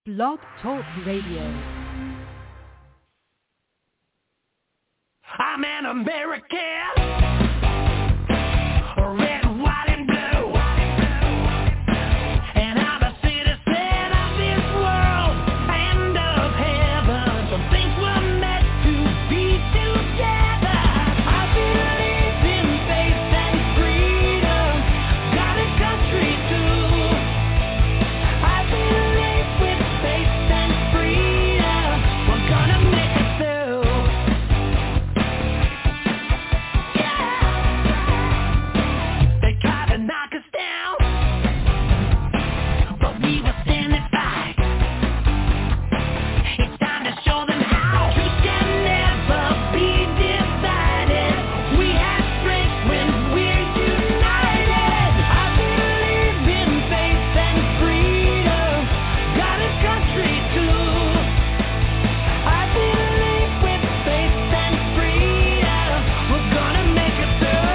Blog Talk Radio. I'm an American. Red, white, and blue. And I'm a citizen of this world and of heaven. Some things were meant to be together. I believe in faith and freedom. Got a country too. I believe with faith and freedom we're gonna make it through. They tried to knock us down, but we were standing back. It's time to show them how. Truth can never be divided. We have strength when we're united. I believe in faith and freedom. Got a country too. I believe with faith and freedom we're gonna make it through.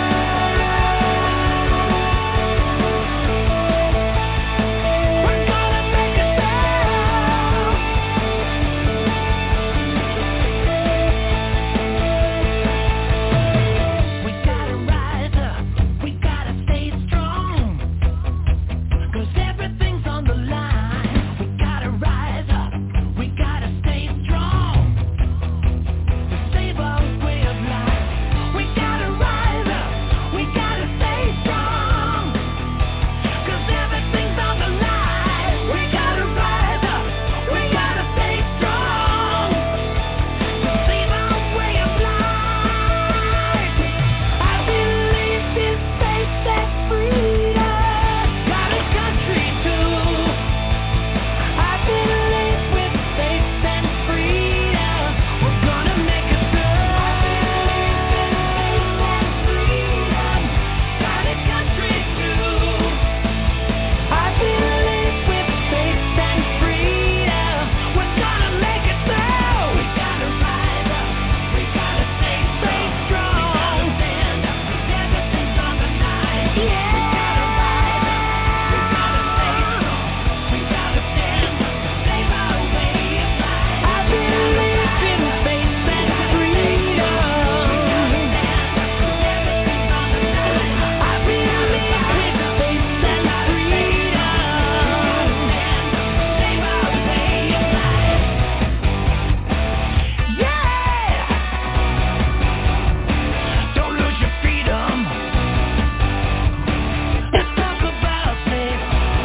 We're gonna make it through. We gotta rise up, we gotta stay strong, 'cause everything's on the line. We gotta rise up, we gotta stay strong, to save our way of life. We gotta rise up, we gotta stay strong, 'cause everything's on the line. We gotta rise up, we gotta stay strong, to save our way of life. I believe in faith and freedom. Got a country too. I believe with faith and freedom we're gonna make it through. Got a country too. I believe with faith and freedom we're gonna make it through. We gotta rise up, we gotta stay strong. We gotta stand up, 'cause everything's on the line. We gotta rise up, we gotta stay strong. We gotta stand up to save our way of life. I believe in faith and freedom. We gotta stand up, 'cause everything's on the line. I believe with faith and freedom. Stand up to save our way of life. Yeah! Don't lose your freedom. Let's talk about faith.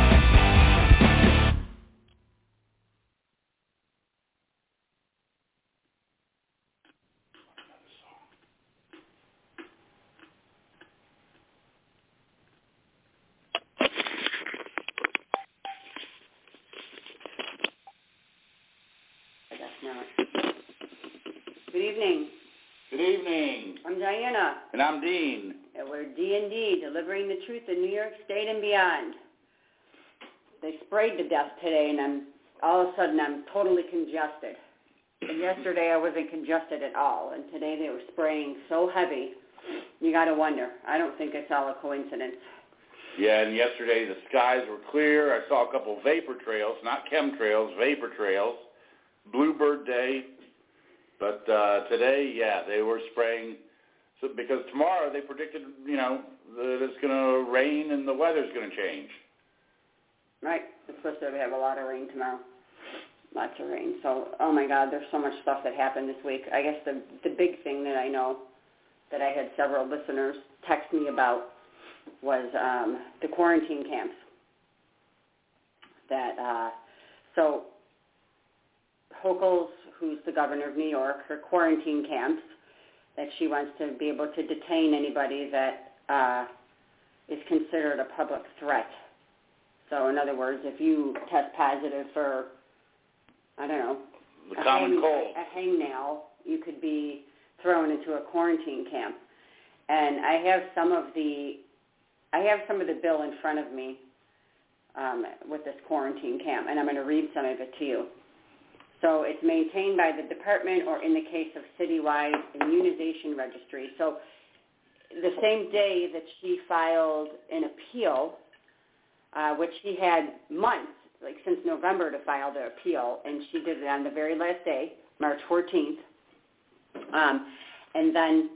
I guess not. Good evening. Good evening, I'm Diana, and I'm Dean. and we're D&D, delivering the truth in New York State and beyond. They sprayed to death today, and all of a sudden I'm totally congested. And yesterday I wasn't congested at all, and today they were spraying so heavy, you got to wonder. I don't think it's all a coincidence. Yeah, and yesterday the skies were clear. I saw a couple vapor trails, not chemtrails, vapor trails. Bluebird Day. But today, yeah, they were spraying. So because tomorrow they predicted, that it's going to rain and the weather's going to change. Right. It's supposed to have a lot of rain tomorrow. Lots of rain. So, oh my God, there's so much stuff that happened this week. I guess the big thing that I know that I had several listeners text me about was the quarantine camps. So Hochul's, who's the governor of New York, her quarantine camps, that she wants to be able to detain anybody that is considered a public threat. So in other words, if you test positive for, I don't know, The common cold. a hangnail, you could be thrown into a quarantine camp. And I have some of the bill in front of me with this quarantine camp, and I'm going to read some of it to you. So it's maintained by the department, or in the case of citywide immunization registry. So the same day that she filed an appeal, which she had months, since November to file the appeal, and she did it on the very last day, March 14th. And then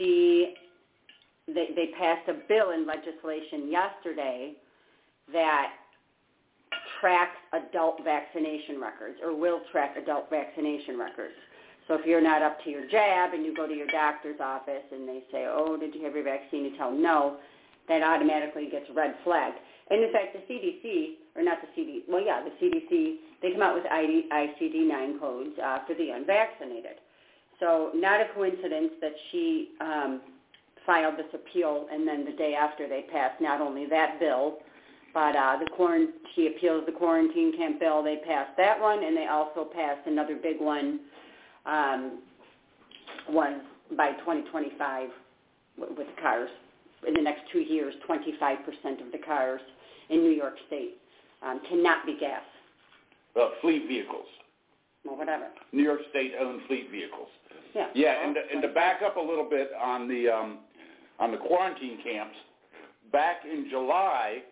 they passed a bill in legislation yesterday that tracks adult vaccination records, or will track adult vaccination records. So if you're not up to your jab and you go to your doctor's office and they say, oh, did you have your vaccine? You tell them no, that automatically gets red flagged. And in fact, the CDC, the CDC, they come out with ICD-9 codes for the unvaccinated. So not a coincidence that she filed this appeal, and then the day after they passed not only that bill, but she appeals the quarantine camp bill. They passed that one, and they also passed another big one by 2025 with the cars. In the next 2 years, 25% of the cars in New York State cannot be gas. Well, fleet vehicles. Well, whatever. New York State-owned fleet vehicles. Yeah. Yeah, and to back up a little bit on the quarantine camps, back in July,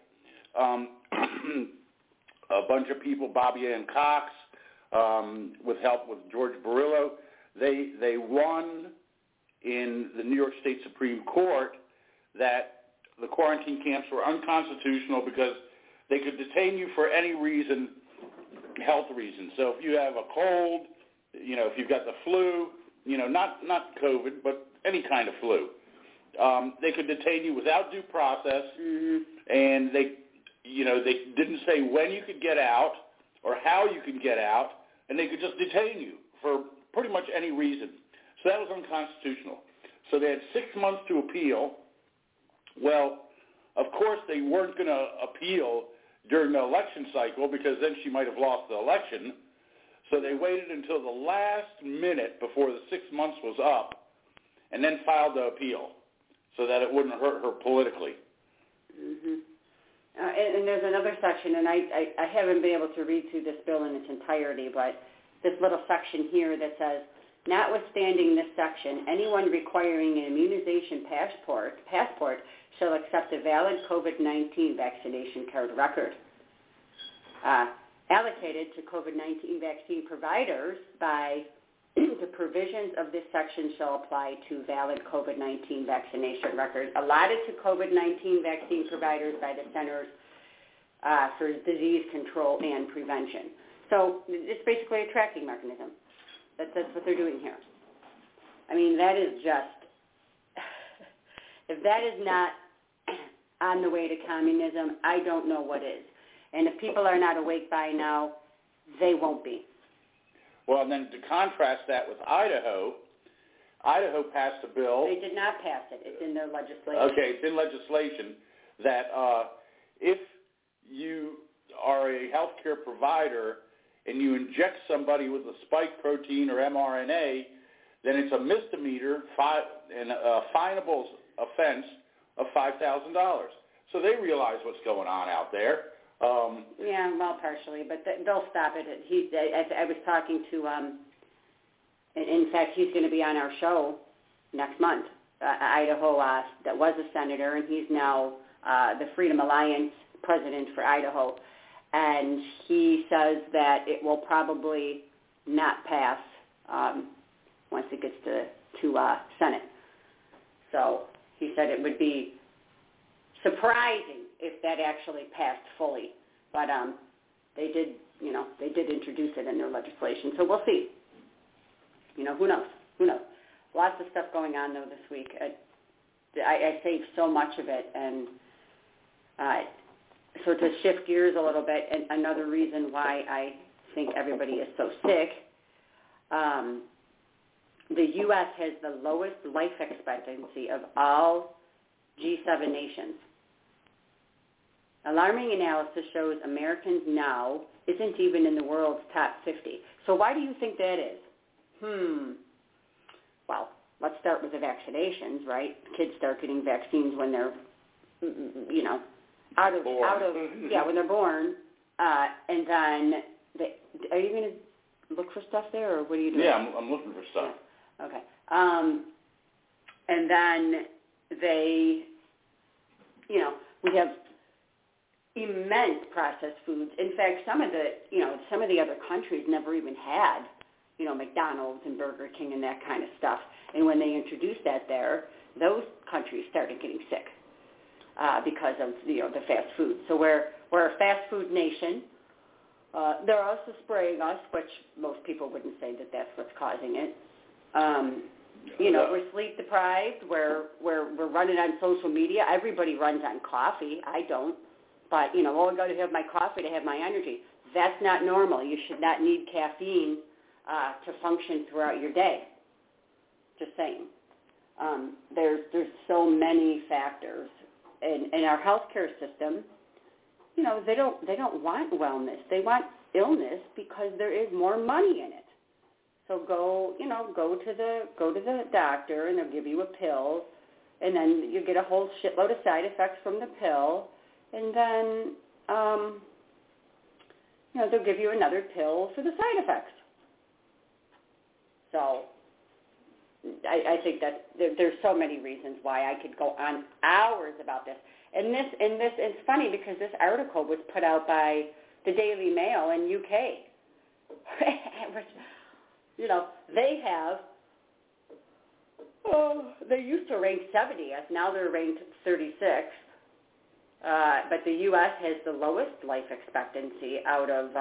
a bunch of people, Bobby Ann Cox, with help with George Barillo, they won in the New York State Supreme Court that the quarantine camps were unconstitutional because they could detain you for any reason, health reasons. So if you have a cold, if you've got the flu, not COVID, but any kind of flu, they could detain you without due process, and they didn't say when you could get out or how you could get out, and they could just detain you for pretty much any reason. So that was unconstitutional. So they had 6 months to appeal. Well, of course they weren't going to appeal during the election cycle because then she might have lost the election. So they waited until the last minute before the 6 months was up and then filed the appeal so that it wouldn't hurt her politically. And there's another section, and I haven't been able to read through this bill in its entirety, but this little section here that says, notwithstanding this section, anyone requiring an immunization passport shall accept a valid COVID-19 vaccination card record allocated to COVID-19 vaccine providers by the provisions of this section shall apply to valid COVID-19 vaccination records allotted to COVID-19 vaccine providers by the Centers for Disease Control and Prevention. So it's basically a tracking mechanism. That's what they're doing here. I mean, that is just, if that is not on the way to communism, I don't know what is. And if people are not awake by now, they won't be. Well, and then to contrast that with Idaho passed a bill. They did not pass it. It's in their legislation. Okay, it's in legislation that if you are a healthcare provider and you inject somebody with a spike protein or mRNA, then it's a misdemeanor and a finable offense of $5,000. So they realize what's going on out there. Yeah, well, partially, but they'll stop it. I was talking to, in fact, he's going to be on our show next month, Idaho, that was a senator, and he's now the Freedom Alliance president for Idaho. And he says that it will probably not pass once it gets to Senate. So he said it would be surprising if that actually passed fully, but they did introduce it in their legislation. So we'll see. Who knows? Lots of stuff going on though this week. I saved so much of it, and so to shift gears a little bit, and another reason why I think everybody is so sick. The U.S. has the lowest life expectancy of all G7 nations. Alarming analysis shows Americans now isn't even in the world's top 50. So why do you think that is? Well, let's start with the vaccinations, right? Kids start getting vaccines when they're, when they're born. And then, are you going to look for stuff there, or what are you doing? Yeah, I'm looking for stuff. Yeah. Okay. And then they, we have immense processed foods. In fact, some of the other countries never even had, McDonald's and Burger King and that kind of stuff. And when they introduced that there, those countries started getting sick because of the fast food. So we're a fast food nation. They're also spraying us, which most people wouldn't say that that's what's causing it. We're sleep deprived. We're running on social media. Everybody runs on coffee. I don't. But, I got to have my coffee to have my energy. That's not normal. You should not need caffeine to function throughout your day. Just saying. There's so many factors. In our healthcare system, they don't want wellness. They want illness because there is more money in it. So go to the doctor and they'll give you a pill, and then you get a whole shitload of side effects from the pill, and then they'll give you another pill for the side effects. So I think that there's so many reasons why I could go on hours about this. And this it's funny because this article was put out by the Daily Mail in UK. They have, they used to rank 70th. Now they're ranked 36th. But the U.S. has the lowest life expectancy out of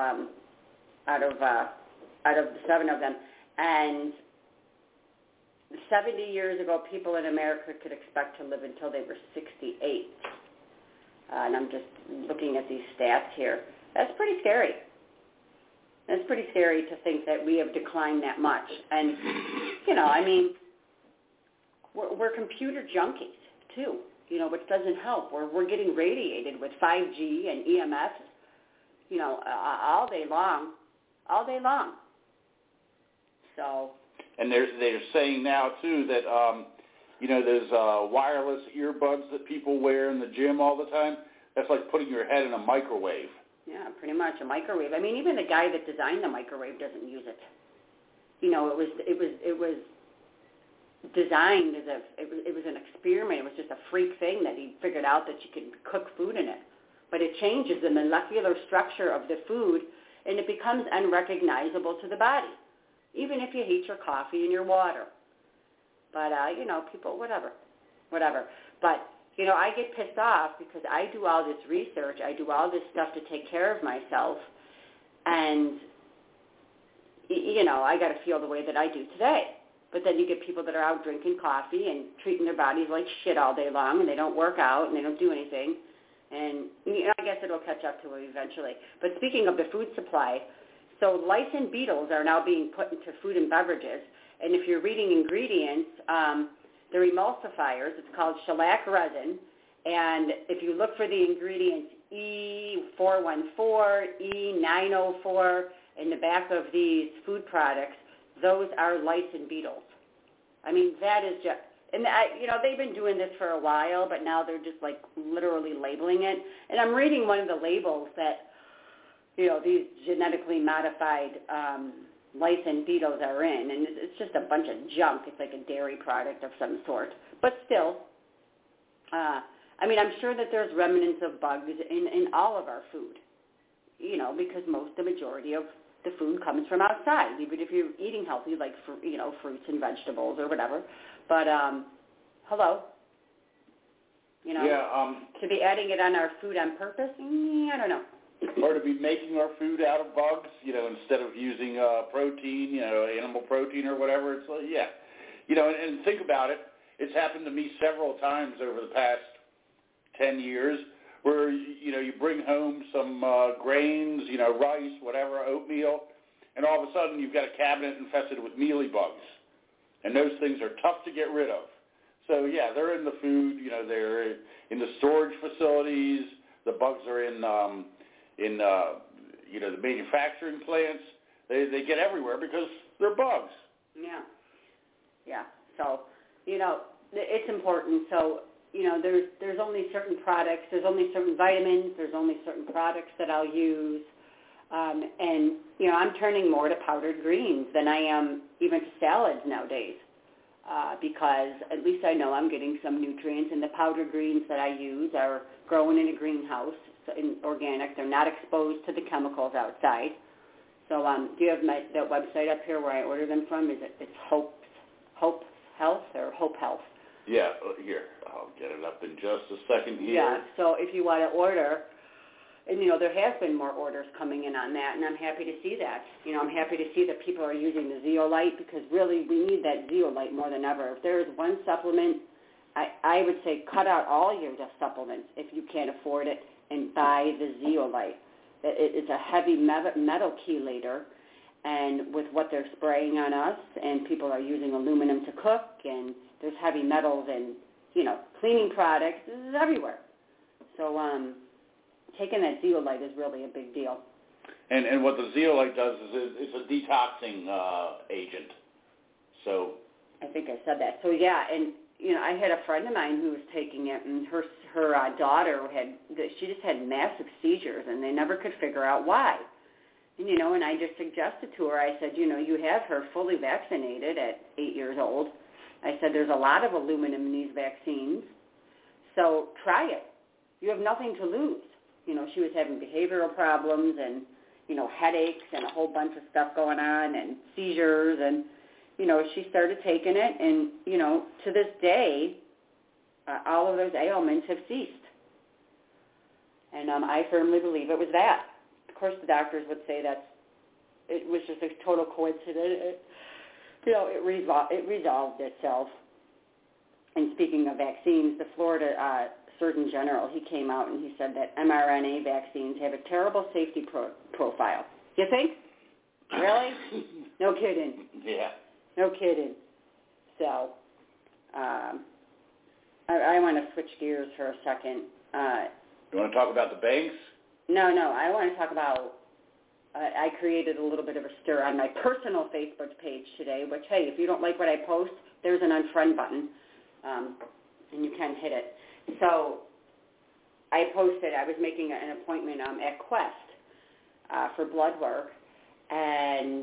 the 7 of them. And 70 years ago, people in America could expect to live until they were 68. And I'm just looking at these stats here. That's pretty scary. It's pretty scary to think that we have declined that much. And, we're computer junkies, too, which doesn't help. We're getting radiated with 5G and EMFs, all day long. So. And they're saying now, too, that, those wireless earbuds that people wear in the gym all the time, that's like putting your head in a microwave. Yeah, pretty much a microwave. I mean, even the guy that designed the microwave doesn't use it. It was designed as it was an experiment. It was just a freak thing that he figured out that you can cook food in it. But it changes the molecular structure of the food, and it becomes unrecognizable to the body, even if you heat your coffee and your water. But, people, whatever. But, I get pissed off because I do all this research. I do all this stuff to take care of myself. And, I got to feel the way that I do today. But then you get people that are out drinking coffee and treating their bodies like shit all day long, and they don't work out and they don't do anything. And, I guess it'll catch up to them eventually. But speaking of the food supply, so lice and beetles are now being put into food and beverages. And if you're reading ingredients, they're emulsifiers. It's called shellac resin. And if you look for the ingredients E414, E904 in the back of these food products, those are lice and beetles. I mean, that is just, and they've been doing this for a while, but now they're just like literally labeling it. And I'm reading one of the labels that, these genetically modified lice and beetles are in, and it's just a bunch of junk. It's like a dairy product of some sort. But still, I'm sure that there's remnants of bugs in all of our food, because the majority of the food comes from outside, even if you're eating healthy, like, fruits and vegetables or whatever. But, hello? To be adding it on our food on purpose, I don't know. Or to be making our food out of bugs, instead of using protein, animal protein or whatever. It's like, and think about it. It's happened to me several times over the past 10 years where, you bring home some grains, rice, whatever, oatmeal, and all of a sudden you've got a cabinet infested with mealy bugs. And those things are tough to get rid of. So, they're in the food, they're in the storage facilities. The bugs are in the manufacturing plants. They get everywhere because they're bugs. Yeah. So, it's important. So, there's only certain products, there's only certain vitamins, there's only certain products that I'll use. And, I'm turning more to powdered greens than I am even to salads nowadays. Because at least I know I'm getting some nutrients, and the powdered greens that I use are grown in a greenhouse. organic. They're not exposed to the chemicals outside. So do you have that website up here where I order them from? It's Hope Health or Hope Health? Yeah, here. I'll get it up in just a second here. Yeah, so if you want to order, and, there has been more orders coming in on that, and I'm happy to see that. I'm happy to see that people are using the Zeolite because really we need that Zeolite more than ever. If there is one supplement, I would say cut out all your supplements if you can't afford it and buy the Zeolite. It's a heavy metal chelator, and with what they're spraying on us, and people are using aluminum to cook, and there's heavy metals and, cleaning products. This is everywhere. So taking that Zeolite is really a big deal. And what the Zeolite does is it's a detoxing agent. So I think I said that. So, yeah, and, I had a friend of mine who was taking it, and her daughter she just had massive seizures, and they never could figure out why. And, and I just suggested to her, I said, you have her fully vaccinated at 8 years old. I said, there's a lot of aluminum in these vaccines, so try it. You have nothing to lose. She was having behavioral problems and, headaches and a whole bunch of stuff going on and seizures, and, she started taking it, and, to this day, all of those ailments have ceased. And I firmly believe it was that. Of course, the doctors would say it was just a total coincidence. It resolved itself. And speaking of vaccines, the Florida Surgeon General, he came out and he said that mRNA vaccines have a terrible safety profile. You think? Really? No kidding. Yeah. No kidding. So I want to switch gears for a second. You want to talk about the banks? No. I want to talk about I created a little bit of a stir on my personal Facebook page today, which, hey, if you don't like what I post, there's an unfriend button, and you can hit it. So I posted, I was making an appointment at Quest for blood work, and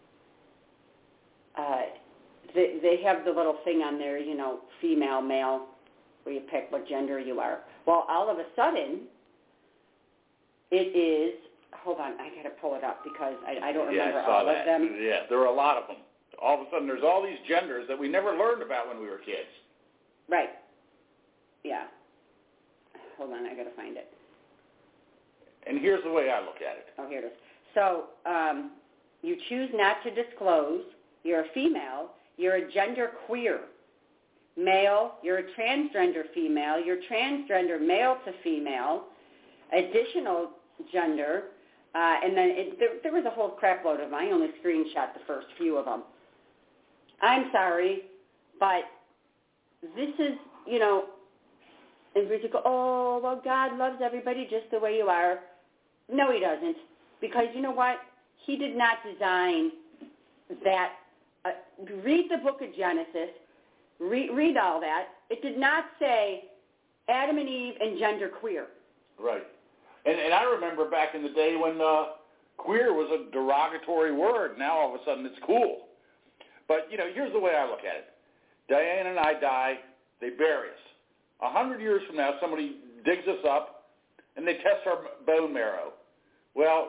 they have the little thing on there, female, male, where you pick what gender you are. Well, all of a sudden, it is, hold on, I got to pull it up because I don't remember all of them. Yeah, there are a lot of them. All of a sudden, there's all these genders that we never learned about when we were kids. Right. Yeah. Hold on, I got to find it. And here's the way I look at it. Oh, here it is. So you choose not to disclose. You're a female. You're a gender queer. Male, you're a transgender female. You're transgender male to female. Additional gender. And then there was a whole crap load of them. I only screenshot the first few of them. I'm sorry, but this is, and we go, oh, well, God loves everybody just the way you are. No, he doesn't. Because you know what? He did not design that. Read the book of Genesis. Read all that. It did not say Adam and Eve and gender queer. Right. And I remember back in the day when queer was a derogatory word. Now all of a sudden it's cool. But, here's the way I look at it. Diane and I die. They bury us. 100 years from now, somebody digs us up, and they test our bone marrow. Well,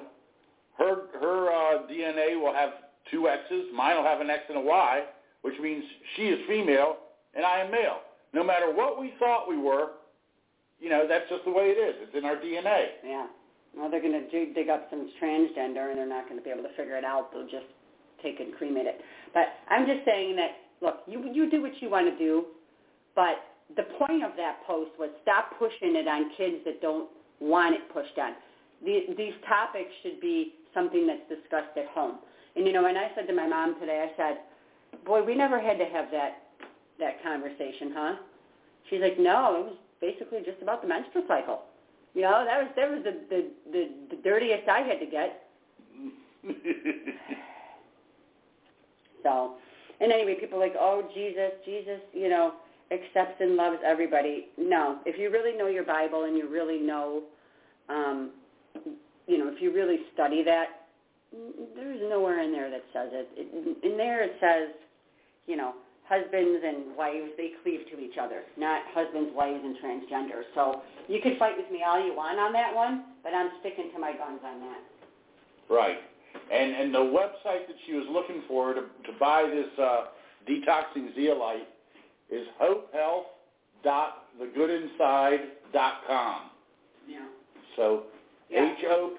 her DNA will have two X's. Mine will have an X and a Y, which means she is female and I am male. No matter what we thought we were, that's just the way it is. It's in our DNA. Yeah. Well, they're going to dig up some transgender, and they're not going to be able to figure it out. They'll just take it and cremate it. But I'm just saying that, look, you do what you want to do, but the point of that post was stop pushing it on kids that don't want it pushed on. These topics should be something that's discussed at home. And, and I said to my mom today, I said, boy, we never had to have that conversation, huh? She's like, no, it was basically just about the menstrual cycle. That was the dirtiest I had to get. So, and anyway, people are like, oh, Jesus, accepts and loves everybody. No, if you really know your Bible and you really know, if you really study that, there's nowhere in there that says it. In there it says, husbands and wives, they cleave to each other, not husbands, wives, and transgenders. So you can fight with me all you want on that one, but I'm sticking to my guns on that. Right. And the website that she was looking for to buy this detoxing zeolite is hopehealth.thegoodinside.com. Yeah. So Yeah.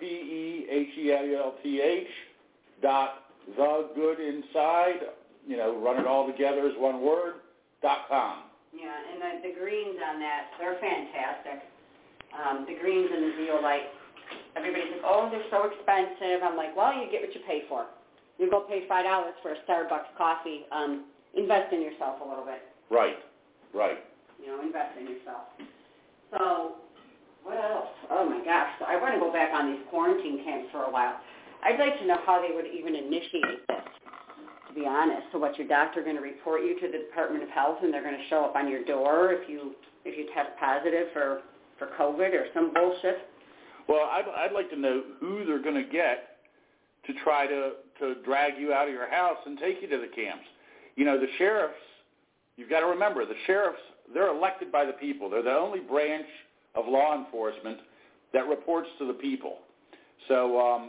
HOPEHELTH.thegoodinside, run it all together as one word, .com. Yeah, and the greens on that, they're fantastic. The greens and the zeolite. Everybody's like, oh, they're so expensive. I'm like, well, you get what you pay for. You go pay $5 for a Starbucks coffee. Invest in yourself a little bit. Right. Invest in yourself. So what else? Oh, my gosh. So I want to go back on these quarantine camps for a while. I'd like to know how they would even initiate this, to be honest. So what's your doctor going to report you to the Department of Health, and they're going to show up on your door if you test positive for COVID or some bullshit? Well, I'd like to know who they're going to get to try to drag you out of your house and take you to the camps. The sheriffs, you've got to remember, the sheriffs, they're elected by the people. They're the only branch of law enforcement that reports to the people. So,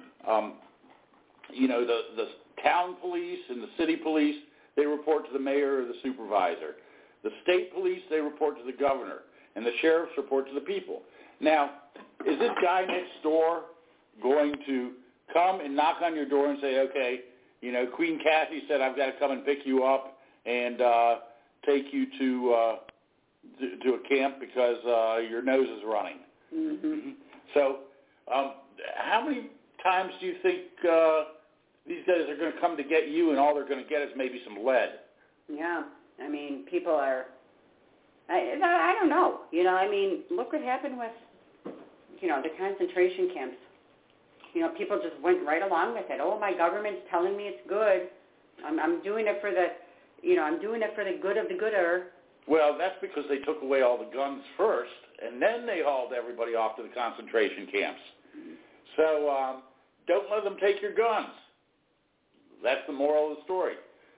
the town police and the city police, they report to the mayor or the supervisor. The state police, they report to the governor. And the sheriffs report to the people. Now, is this guy next door going to come and knock on your door and say, okay, Queen Kathy said I've got to come and pick you up and take you to a camp because your nose is running? Mm-hmm. So how many times do you think these guys are going to come to get you, and all they're going to get is maybe some lead? Yeah. I mean, people are, I don't know. Look what happened with, the concentration camps. People just went right along with it. Oh, my government's telling me it's good. I'm doing it for the, I'm doing it for the good of the gooder. Well, that's because they took away all the guns first, and then they hauled everybody off to the concentration camps. So don't let them take your guns. That's the moral of the story.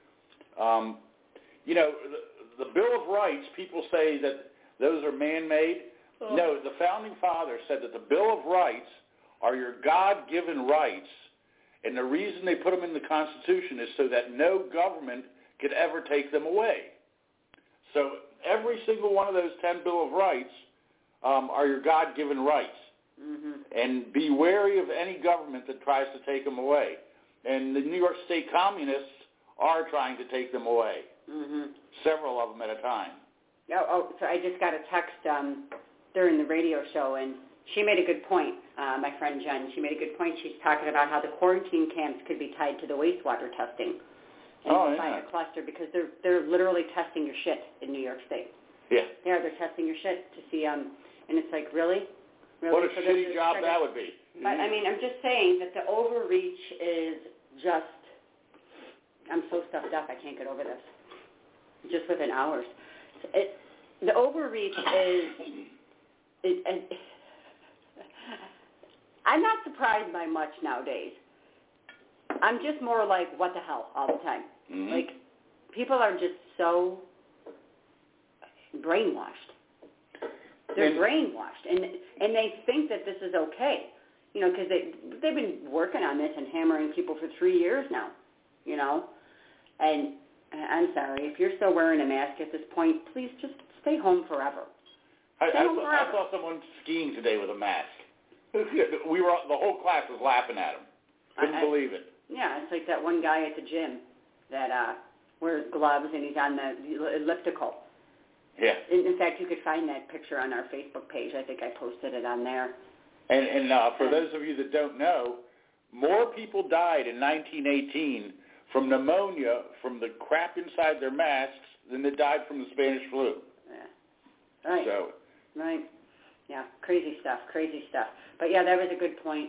The Bill of Rights, people say that those are man-made. Oh. No, the Founding Fathers said that the Bill of Rights are your God-given rights, and the reason they put them in the Constitution is so that no government could ever take them away. So every single one of those 10 Bill of Rights are your God-given rights. Mm-hmm. And be wary of any government that tries to take them away. And the New York State Communists are trying to take them away. Mm-hmm. Several of them at a time. So I just got a text during the radio show, and she made a good point, my friend Jen. She made a good point. She's talking about how the quarantine camps could be tied to the wastewater testing. By a cluster, because they're literally testing your shit in New York State. Yeah. Yeah, they're testing your shit to see, and it's like, really? What a shitty job that would be. But, I'm just saying that the overreach is just, I'm so stuffed up, I can't get over this. Just within hours. The overreach is I'm not surprised by much nowadays. I'm just more like, what the hell, all the time. Mm-hmm. Like, people are just so brainwashed. They're brainwashed, and they think that this is okay, because they've been working on this and hammering people for 3 years now, And I'm sorry, if you're still wearing a mask at this point, please just stay home forever. I saw someone skiing today with a mask. The whole class was laughing at him. Couldn't believe it. Yeah, it's like that one guy at the gym that wears gloves and he's on the elliptical. Yeah. In fact, you could find that picture on our Facebook page. I think I posted it on there. And for those of you that don't know, more people died in 1918 from pneumonia from the crap inside their masks than that died from the Spanish flu. Yeah. Right. So. Right. Yeah. Crazy stuff. But yeah, that was a good point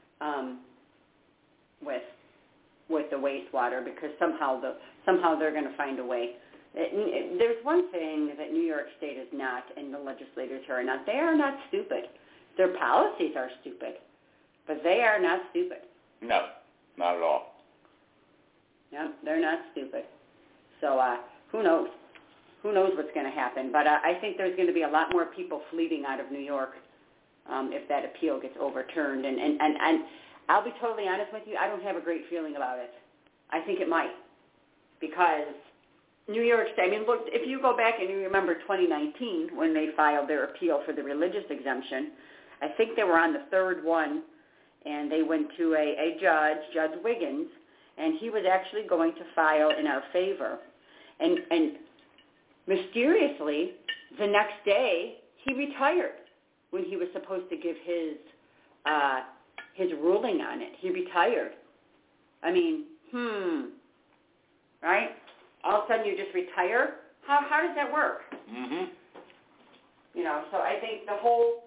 with the wastewater, because somehow they're going to find a way. There's one thing that New York State is not, and the legislators are not. They are not stupid. Their policies are stupid, but they are not stupid. No, not at all. No, they're not stupid. So who knows? Who knows what's going to happen? But I think there's going to be a lot more people fleeing out of New York if that appeal gets overturned. And I'll be totally honest with you, I don't have a great feeling about it. I think it might, because New York State, I mean, look, if you go back and you remember 2019 when they filed their appeal for the religious exemption, I think they were on the third one, and they went to a judge, Judge Wiggins, and he was actually going to file in our favor. And mysteriously, the next day, he retired when he was supposed to give his ruling on it. He retired. I mean, right? All of a sudden you just retire? How does that work? Mm-hmm. You know, so I think the whole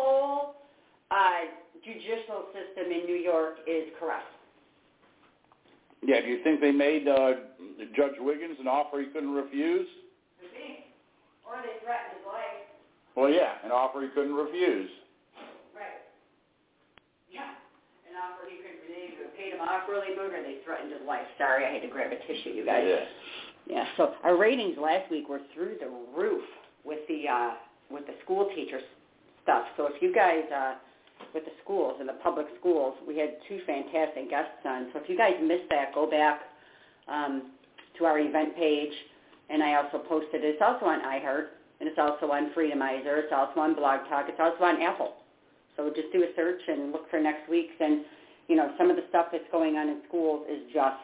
judicial system in New York is corrupt. Yeah, do you think they made Judge Wiggins an offer he couldn't refuse? Could be. Or they threatened his life. Well, yeah, an offer he couldn't refuse. Right. Yeah. An offer he couldn't refuse. They paid him off really good, or they threatened his life. Sorry, I had to grab a tissue, you guys. Yeah. Yeah, so our ratings last week were through the roof with the school teacher stuff. So if you guys, with the schools and the public schools, we had two fantastic guests on. So if you guys missed that, go back to our event page, and I also posted it. It's also on iHeart, and it's also on Freedomizer. It's also on Blog Talk. It's also on Apple. So just do a search and look for next week's. And, you know, some of the stuff that's going on in schools is just...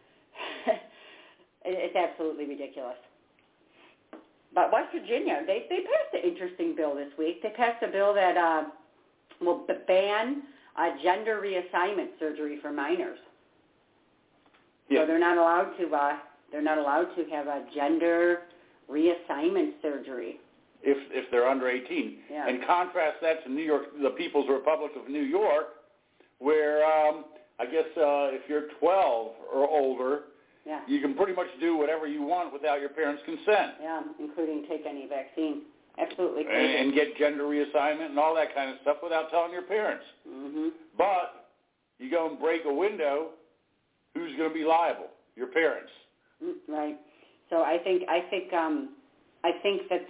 It's absolutely ridiculous. But West Virginia, they passed an interesting bill this week. They passed a bill that will ban gender reassignment surgery for minors. Yeah. So they're not allowed to have a gender reassignment surgery if they're under 18. Yeah. And contrast that to New York, the People's Republic of New York, where I guess if you're 12 or older, yeah, you can pretty much do whatever you want without your parents' consent. Yeah, including take any vaccine. Absolutely crazy. And get gender reassignment and all that kind of stuff without telling your parents. Mm-hmm. But you go and break a window, who's going to be liable? Your parents. Right. So I think that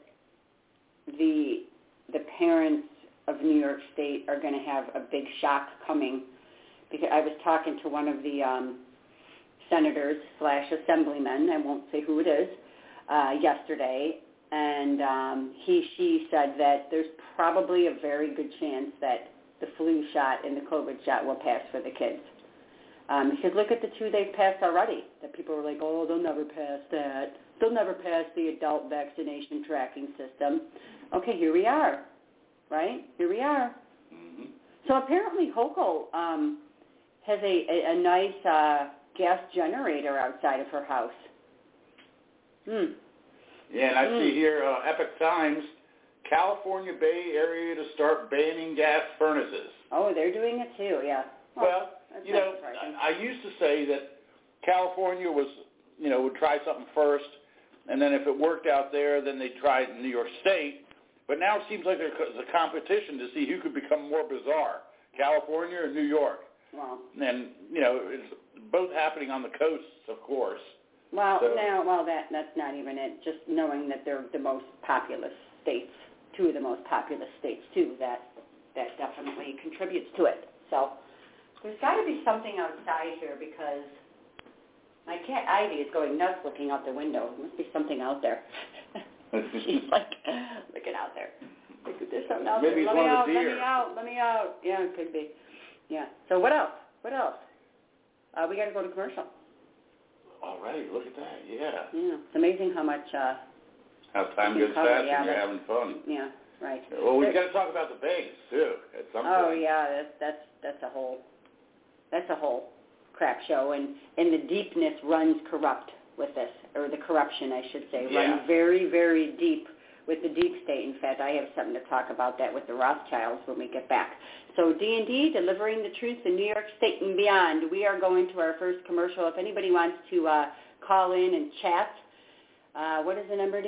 the parents of New York State are going to have a big shock coming, because I was talking to one of the senators / assemblymen, I won't say who it is, yesterday, and she said that there's probably a very good chance that the flu shot and the COVID shot will pass for the kids. Because look at the two they've passed already. That people were like, oh, they'll never pass that. They'll never pass the adult vaccination tracking system. Okay, here we are, right? Here we are. Mm-hmm. So apparently Hochul has a nice gas generator outside of her house. Yeah, and I see here, Epoch Times, California Bay Area to start banning gas furnaces. Oh, they're doing it too, yeah. Well, you know, I used to say that California was, you know, would try something first, and then if it worked out there, then they'd try it in New York State. But now it seems like there's a competition to see who could become more bizarre, California or New York. Wow. And, you know, it's both happening on the coasts, of course. Well, So- that's not even it. Just knowing that they're the most populous states, two of the most populous states too, that definitely contributes to it. So there's got to be something outside here, because my cat Ivy is going nuts looking out the window. There must be something out there. She's like looking out there. Like, there's something out Maybe there. it's one of the deer. Let me out. Yeah, it could be. Yeah. So what else? We got to go to commercial. All right, look at that, yeah. Yeah. It's amazing how much... How time goes fast when you're having fun. Yeah, right. Well, we've got to talk about the banks, too, at some point. Oh, yeah, that's a whole crap show. And the deepness runs corrupt with this, or the corruption, I should say, runs very, very deep with the deep state. In fact, I have something to talk about that with the Rothschilds when we get back. So D&D, delivering the truth in New York State and beyond. We are going to our first commercial. If anybody wants to call in and chat, what is the number, Dean?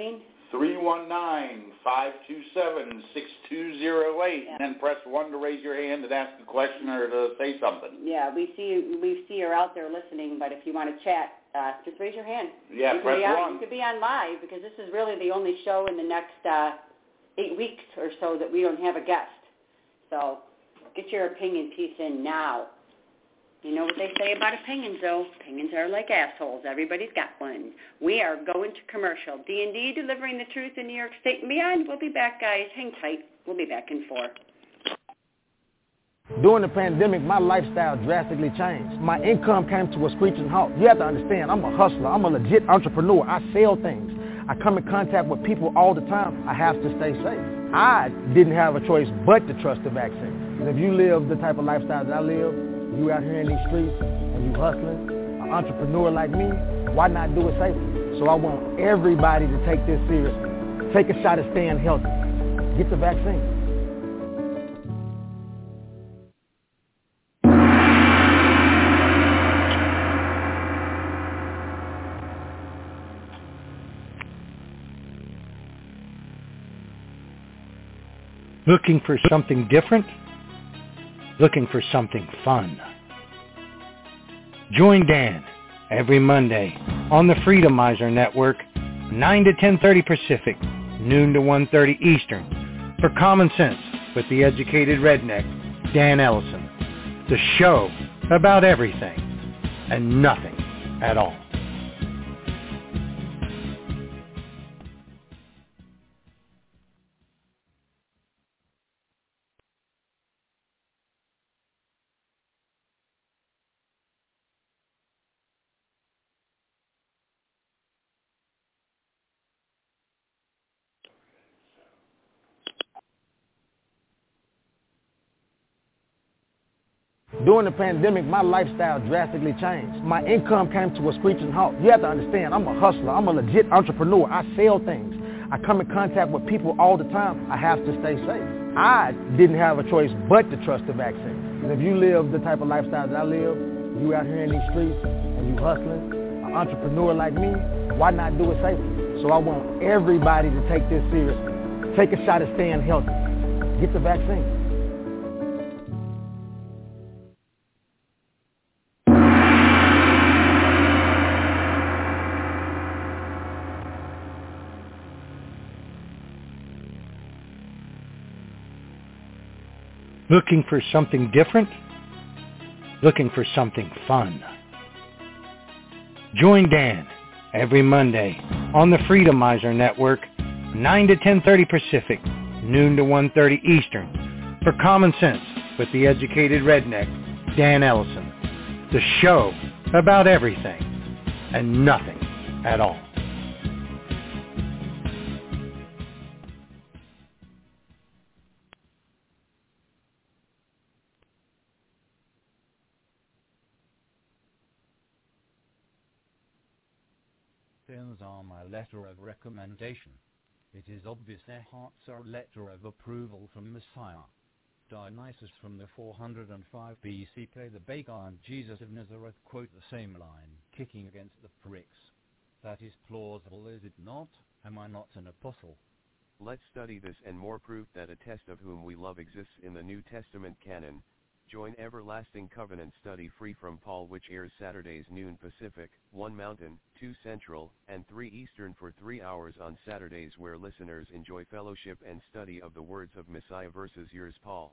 319-527-6208, and then press 1 to raise your hand and ask a question or to say something. Yeah, we see you're out there listening, but if you want to chat, just raise your hand. Yeah, press 1. You could be on live, because this is really the only show in the next 8 weeks or so that we don't have a guest. So get your opinion piece in now. You know what they say about opinions, though? Opinions are like assholes. Everybody's got one. We are going to commercial. D&D, delivering the truth in New York State and beyond. We'll be back, guys. Hang tight. We'll be back in 4. During the pandemic, my lifestyle drastically changed. My income came to a screeching halt. You have to understand, I'm a hustler. I'm a legit entrepreneur. I sell things. I come in contact with people all the time. I have to stay safe. I didn't have a choice but to trust the vaccine. And if you live the type of lifestyle that I live, you out here in these streets and you hustling, an entrepreneur like me, why not do it safely? So I want everybody to take this seriously. Take a shot at staying healthy. Get the vaccine. Looking for something different? Looking for something fun? Join Dan every Monday on the Freedomizer Network, 9 to 10:30 Pacific, noon to 1:30 Eastern, for Common Sense with the educated redneck, Dan Ellison. The show about everything and nothing at all. During the pandemic, my lifestyle drastically changed. My income came to a screeching halt. You have to understand, I'm a hustler. I'm a legit entrepreneur. I sell things. I come in contact with people all the time. I have to stay safe. I didn't have a choice but to trust the vaccine. And if you live the type of lifestyle that I live, you out here in these streets and you hustling, an entrepreneur like me, why not do it safely? So I want everybody to take this seriously. Take a shot at staying healthy. Get the vaccine. Looking for something different? Looking for something fun? Join Dan every Monday on the Freedomizer Network, 9 to 10:30 Pacific, noon to 1:30 Eastern, for Common Sense with the educated redneck, Dan Ellison. The show about everything and nothing at all. Those are my letter of recommendation. It is obvious their hearts are a letter of approval from Messiah. Dionysus from the 405 BC play the baker, and Jesus of Nazareth quote the same line, kicking against the pricks. That is plausible, is it not? Am I not an apostle? Let's study this and more proof that a test of whom we love exists in the New Testament canon. Join Everlasting Covenant Study Free from Paul, which airs Saturdays noon Pacific, 1 Mountain, 2 Central, and 3 Eastern for 3 hours on Saturdays, where listeners enjoy fellowship and study of the words of Messiah versus yours Paul.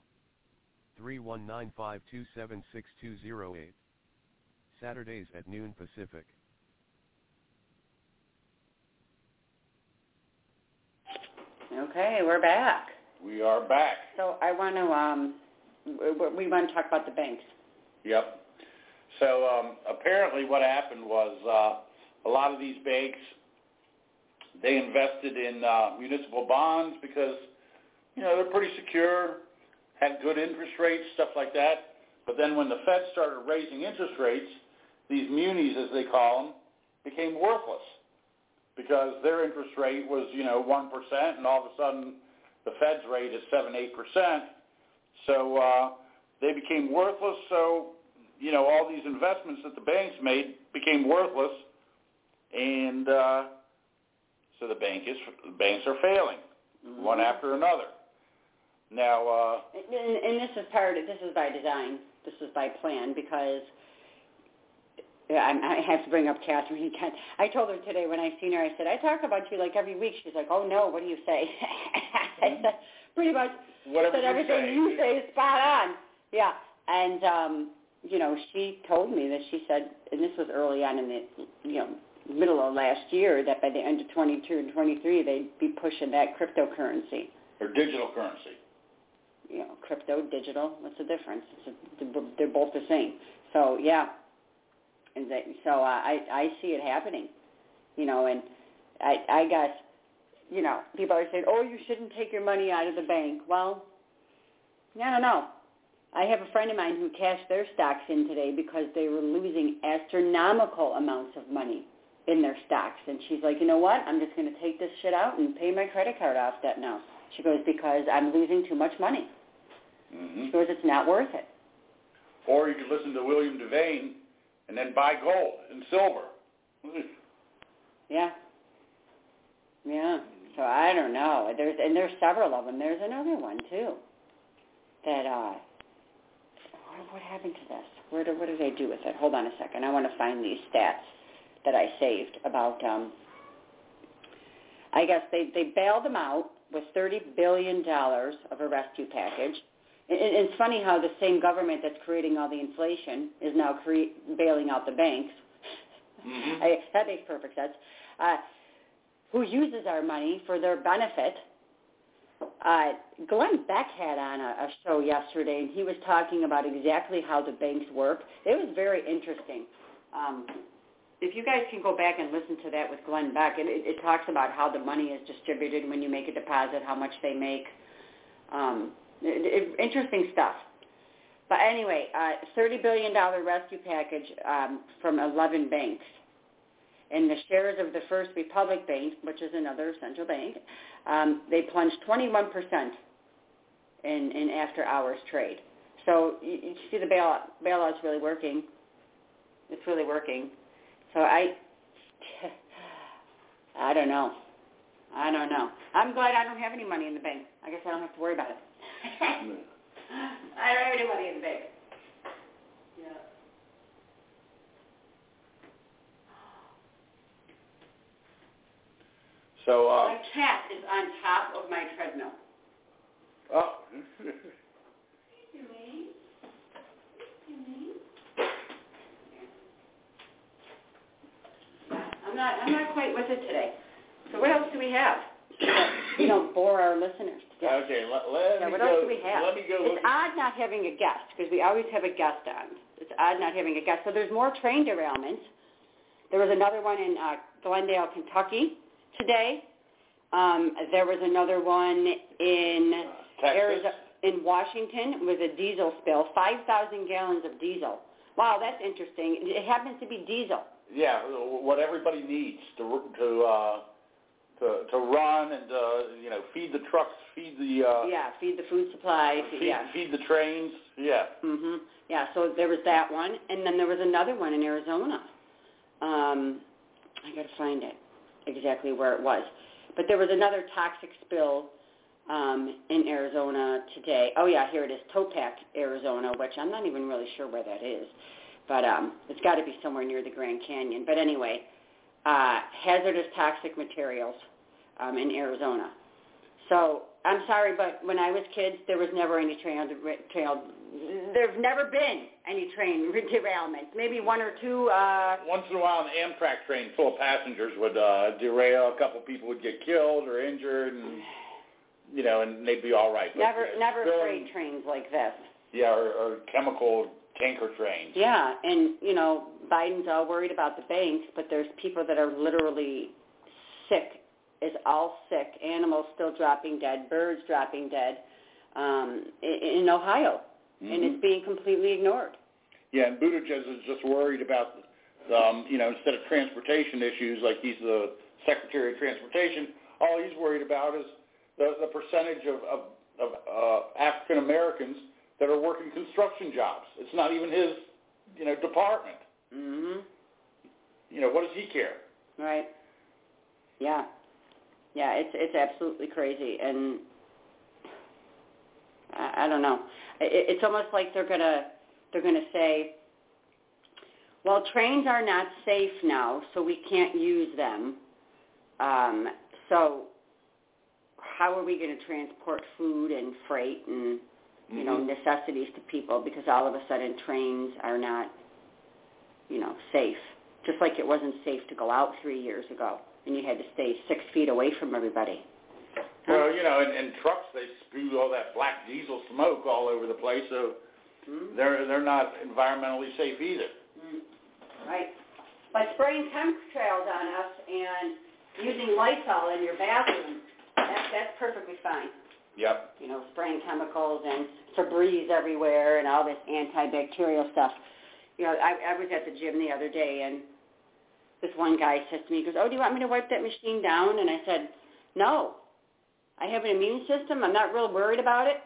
319-527-6208. Saturdays at noon Pacific. Okay, we're back. We are back. So I want to, we want to talk about the banks. Yep. So apparently what happened was a lot of these banks, they invested in municipal bonds because, they're pretty secure, had good interest rates, stuff like that. But then when the Fed started raising interest rates, these munis, as they call them, became worthless because their interest rate was, 1%, and all of a sudden the Fed's rate is 7-8%. So they became worthless. So, all these investments that the banks made became worthless. And So the banks are failing, one after another. Now, and this is this is by design. This is by plan, because I have to bring up Catherine again. I told her today when I seen her, I said, I talk about you like every week. She's like, oh no, what do you say? I said, pretty much said everything you say is spot on. Yeah, and she told me that she said, and this was early on in the middle of last year, that by the end of 22 and 23 they'd be pushing that cryptocurrency. Or digital currency. Crypto, digital, what's the difference? They're both the same. So, yeah. And I see it happening, and I guess, people are saying, oh, you shouldn't take your money out of the bank. Well, I don't know. I have a friend of mine who cashed their stocks in today because they were losing astronomical amounts of money in their stocks. And she's like, you know what? I'm just going to take this shit out and pay my credit card off debt now. She goes, because I'm losing too much money. She goes, it's not worth it. Or you could listen to William Devane and then buy gold and silver. Yeah. So I don't know. There's several of them. There's another one too. That what happened to this? What did they do with it? Hold on a second. I want to find these stats that I saved about. I guess they bailed them out with $30 billion of a rescue package. It's funny how the same government that's creating all the inflation is now bailing out the banks. That makes perfect sense. Who uses our money for their benefit? Glenn Beck had on a show yesterday, and he was talking about exactly how the banks work. It was very interesting. If you guys can go back and listen to that with Glenn Beck, it talks about how the money is distributed when you make a deposit, how much they make. Interesting stuff. But anyway, $30 billion rescue package from 11 banks. And the shares of the First Republic Bank, which is another central bank, they plunged 21% in after-hours trade. So you see the bailout's really working. It's really working. So I don't know. I'm glad I don't have any money in the bank. I guess I don't have to worry about it. I don't have any money in the bank. Yeah. So my cat is on top of my treadmill. Oh. I'm not quite with it today. So what else do we have? We don't bore our listeners to death. Okay, what else do we have? Let me go. It's odd not having a guest, because we always have a guest on. It's odd not having a guest. So there's more train derailments. There was another one in Glendale, Kentucky today. There was another one in Arizona, in Washington with a diesel spill, 5,000 gallons of diesel. Wow, that's interesting. It happens to be diesel. Yeah, what everybody needs to run and feed the trucks, feed the feed the food supply, feed the trains. Yeah. Yeah. So there was that one, and then there was another one in Arizona. I got to find it exactly where it was, but there was another toxic spill in Arizona today. Oh yeah, here it is, Topac, Arizona, which I'm not even really sure where that is. But it's got to be somewhere near the Grand Canyon. But anyway, hazardous toxic materials in Arizona. So I'm sorry, but when I was kids, there was never any there's never been any train derailments. Maybe one or two. Once in a while, an Amtrak train full of passengers would derail. A couple people would get killed or injured, and and they'd be all right. But, never freight trains like this. Yeah, or chemical tanker trains. Yeah, and, Biden's all worried about the banks, but there's people that are literally sick, all sick, animals still dropping dead, birds dropping dead in Ohio, and it's being completely ignored. Yeah, and Buttigieg is just worried about, instead of transportation issues, like he's the Secretary of Transportation, all he's worried about is the percentage of African Americans that are working construction jobs. It's not even his, department. What does he care? Right. Yeah. Yeah, it's absolutely crazy, and I don't know. It's almost like they're gonna say, well, trains are not safe now, so we can't use them. So how are we going to transport food and freight and necessities to people, because all of a sudden trains are not safe, just like it wasn't safe to go out 3 years ago and you had to stay 6 feet away from everybody. Well, in trucks they spew all that black diesel smoke all over the place, so they're not environmentally safe either. Right. But spraying chemtrails on us and using Lysol in your bathroom, that's perfectly fine. Yep. Spraying chemicals and Febreze everywhere and all this antibacterial stuff. I was at the gym the other day, and this one guy says to me, he goes, "Oh, do you want me to wipe that machine down?" And I said, "No. I have an immune system. I'm not real worried about it."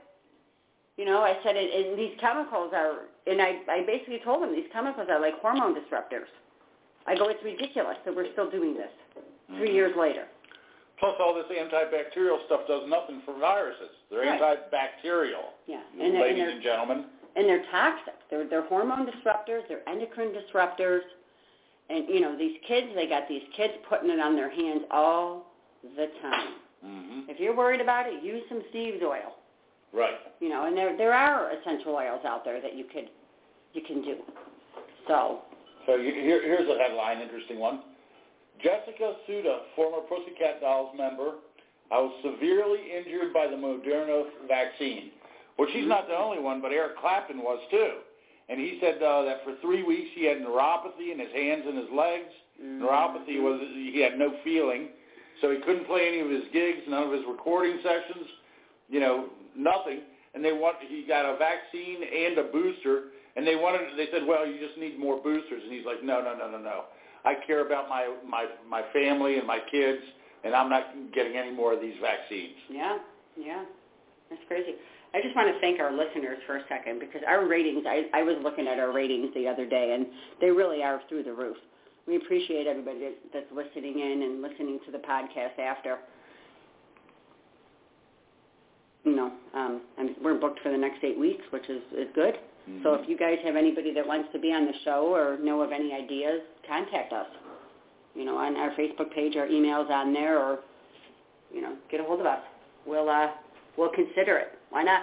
I said, and these chemicals are, and I basically told him these chemicals are like hormone disruptors. I go, it's ridiculous that we're still doing this 3 years later. Plus, all this antibacterial stuff does nothing for viruses. They're antibacterial, ladies and gentlemen. And they're toxic. They're hormone disruptors. They're endocrine disruptors. And, these kids, they got these kids putting it on their hands all the time. Mm-hmm. If you're worried about it, use some Steve's oil. Right. And there are essential oils out there that you can do. So here's a headline, interesting one. Jessica Suda, former Pussycat Dolls member, I was severely injured by the Moderna vaccine. Well, she's not the only one, but Eric Clapton was too. And he said that for 3 weeks he had neuropathy in his hands and his legs. Neuropathy was he had no feeling, so he couldn't play any of his gigs, none of his recording sessions, nothing. And he got a vaccine and a booster, and they said, well, you just need more boosters. And he's like, no. I care about my family and my kids, and I'm not getting any more of these vaccines. Yeah, that's crazy. I just want to thank our listeners for a second, because our ratings, I was looking at our ratings the other day, and they really are through the roof. We appreciate everybody that's listening in and listening to the podcast after. We're booked for the next 8 weeks, which is good. Mm-hmm. So if you guys have anybody that wants to be on the show or know of any ideas, contact us. On our Facebook page, our email's on there, or, get a hold of us. We'll consider it. Why not?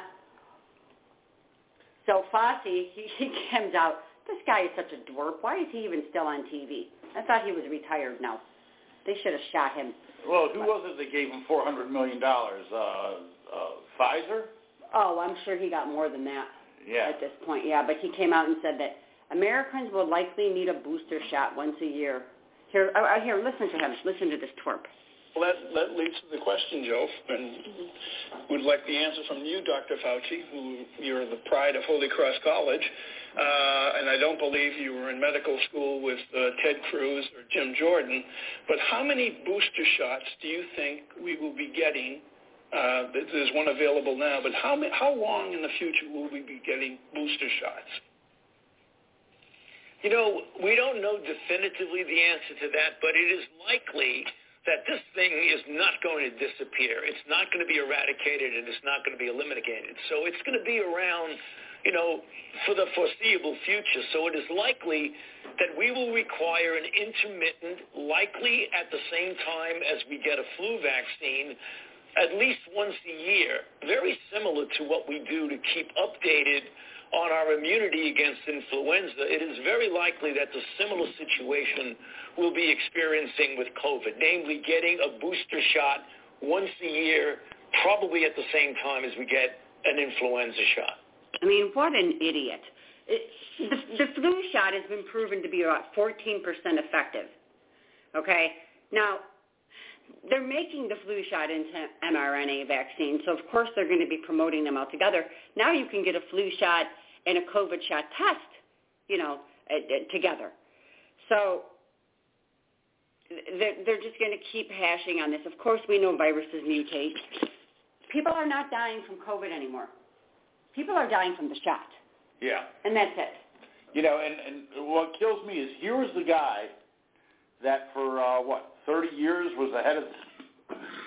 So Fosse, he comes out, this guy is such a dwarf. Why is he even still on TV? I thought he was retired now. They should have shot him. Well, who was it that gave him $400 million? Pfizer? Oh, I'm sure he got more than that at this point. Yeah, but he came out and said that Americans will likely need a booster shot once a year. Here, listen to him. Listen to this twerp. Well, that leads to the question, Joe, and would like the answer from you, Dr. Fauci, who you're the pride of Holy Cross College, and I don't believe you were in medical school with Ted Cruz or Jim Jordan, but how many booster shots do you think we will be getting? There's one available now, but how long in the future will we be getting booster shots? We don't know definitively the answer to that, but it is likely that this thing is not going to disappear. It's not going to be eradicated, and it's not going to be eliminated. So it's going to be around, for the foreseeable future. So it is likely that we will require an intermittent, likely at the same time as we get a flu vaccine, at least once a year, very similar to what we do to keep updated on our immunity against influenza. It is very likely that the similar situation we'll be experiencing with COVID, namely getting a booster shot once a year, probably at the same time as we get an influenza shot. I mean, what an idiot. The flu shot has been proven to be about 14% effective. Okay? Now, they're making the flu shot into mRNA vaccine, so of course they're going to be promoting them all together. Now you can get a flu shot and a COVID shot test, together. So they're just going to keep hashing on this. Of course, we know viruses mutate. People are not dying from COVID anymore. People are dying from the shot. Yeah. And that's it. And what kills me is here was the guy that for, 30 years was the head of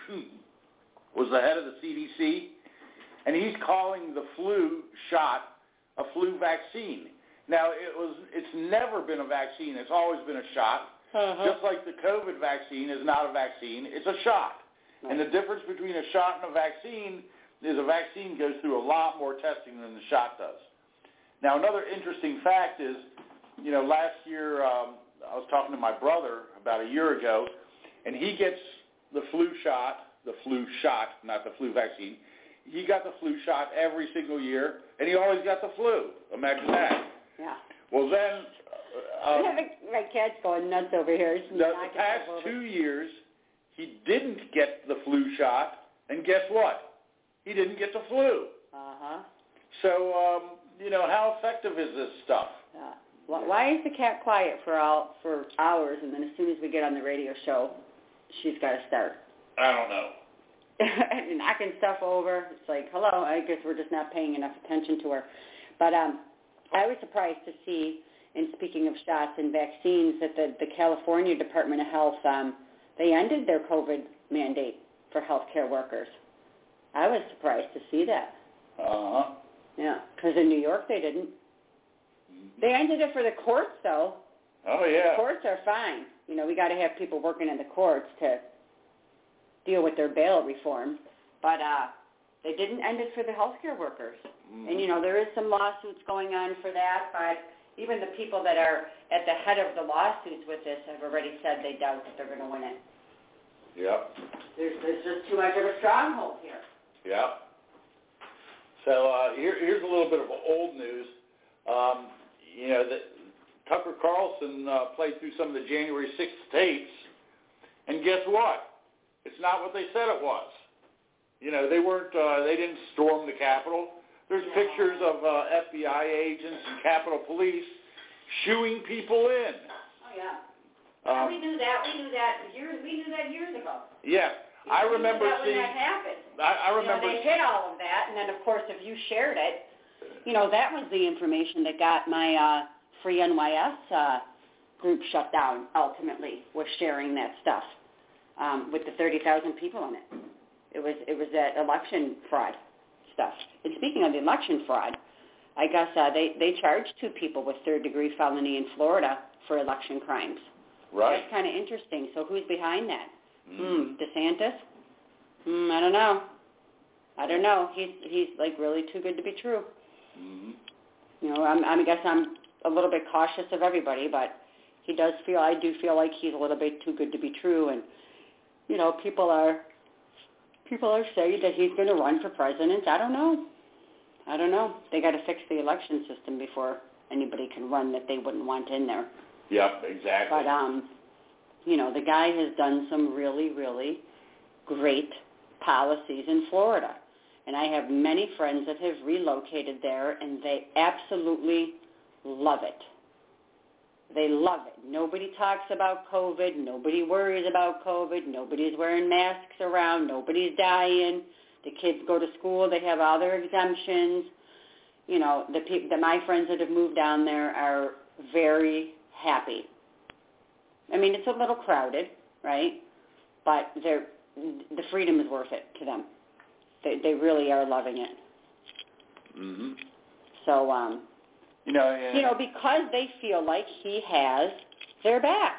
was the head of the CDC, and he's calling the flu shot a flu vaccine. Now, it's never been a vaccine. It's always been a shot. Just like the COVID vaccine is not a vaccine, it's a shot. Right. And the difference between a shot and a vaccine is a vaccine goes through a lot more testing than the shot does. Now, another interesting fact is, last year I was talking to my brother about a year ago, and he gets the flu shot, not the flu vaccine. He got the flu shot every single year, and he always got the flu. Imagine that. Yeah. Well, then... my cat's going nuts over here. The past 2 years, he didn't get the flu shot, and guess what? He didn't get the flu. So, how effective is this stuff? Why is the cat quiet for hours, and then as soon as we get on the radio show, she's got to start? I don't know. And knocking stuff over. It's like, hello, I guess we're just not paying enough attention to her. But I was surprised to see, and speaking of shots and vaccines, that the California Department of Health, they ended their COVID mandate for healthcare workers. I was surprised to see that. Yeah, because in New York they didn't. They ended it for the courts, though. Oh, yeah. The courts are fine. We got to have people working in the courts to deal with their bail reform. But they didn't end it for the healthcare workers. And, there is some lawsuits going on for that, but even the people that are at the head of the lawsuits with this have already said they doubt that they're going to win it. Yep. There's just too much of a stronghold here. Yep. So here's a little bit of old news. Tucker Carlson played through some of the January 6th tapes, and guess what? It's not what they said it was. They didn't storm the Capitol. There's pictures of FBI agents and Capitol Police shooing people in. Oh, yeah. We knew that. We knew that years ago. Yeah. I remember seeing when that happened. I remember they hit all of that, and then, of course, if you shared it, that was the information that got my Free NYS group shut down, ultimately, was sharing that stuff with the 30,000 people in it. It was that election fraud stuff. And speaking of the election fraud, I guess they charged 2 people with third-degree felony in Florida for election crimes. Right. That's kind of interesting. So who's behind that? DeSantis? I don't know. He's like really too good to be true. I guess I'm a little bit cautious of everybody, but I do feel like he's a little bit too good to be true, and people are saying that he's going to run for president. I don't know. They got to fix the election system before anybody can run that they wouldn't want in there. Yep, exactly. But the guy has done some really, really great policies in Florida. And I have many friends that have relocated there, and they absolutely love it. They love it. Nobody talks about COVID. Nobody worries about COVID. Nobody's wearing masks around. Nobody's dying. The kids go to school. They have all their exemptions. My friends that have moved down there are very happy. I mean, it's a little crowded, right? But the freedom is worth it to them. They really are loving it. So, because they feel like he has their back.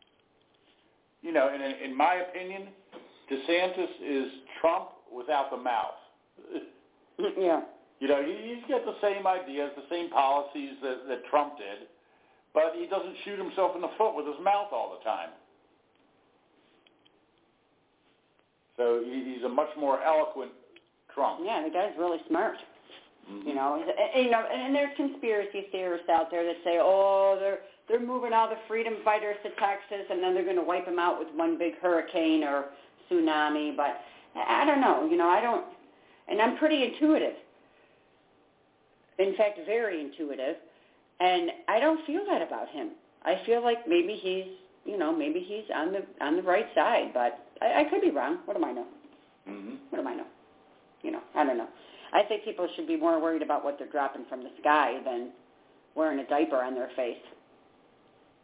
In my opinion, DeSantis is Trump without the mouth. Yeah. He's got the same ideas, the same policies that Trump did, but he doesn't shoot himself in the foot with his mouth all the time. So he's a much more eloquent Trump. Yeah, the guy's really smart. And there's conspiracy theorists out there that say, they're moving all the freedom fighters to Texas, and then they're going to wipe them out with one big hurricane or tsunami. But I don't know. And I'm pretty intuitive. In fact, very intuitive. And I don't feel that about him. I feel like maybe he's on the right side, but I could be wrong. What do I know? What do I know? I don't know. I think people should be more worried about what they're dropping from the sky than wearing a diaper on their face.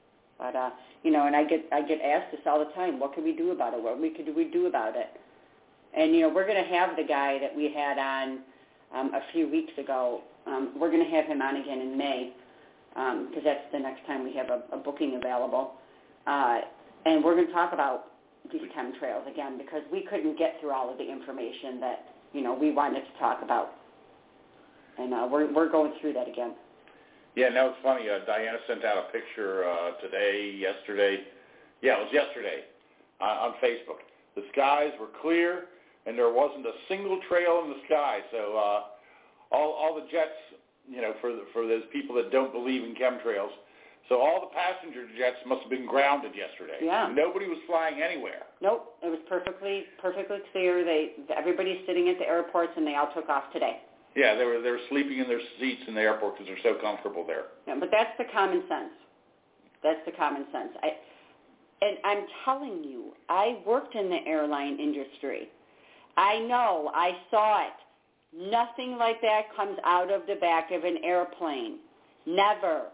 But and I get asked this all the time. What can we do about it? What we do about it? And, we're going to have the guy that we had on a few weeks ago. We're going to have him on again in May because that's the next time we have a booking available. And we're going to talk about these chemtrails again because we couldn't get through all of the information that, we wanted to talk about. And we're going through that again. Yeah, no, it's funny. Diana sent out a picture yesterday. Yeah, it was yesterday on Facebook. The skies were clear, and there wasn't a single trail in the sky. So all the jets, for those people that don't believe in chemtrails, so all the passenger jets must have been grounded yesterday. Yeah. Nobody was flying anywhere. Nope, it was perfectly clear. Everybody's sitting at the airports, and they all took off today. Yeah, they were sleeping in their seats in the airport because they're so comfortable there. Yeah, but that's the common sense. That's the common sense. And I'm telling you, I worked in the airline industry. I know. I saw it. Nothing like that comes out of the back of an airplane. Never.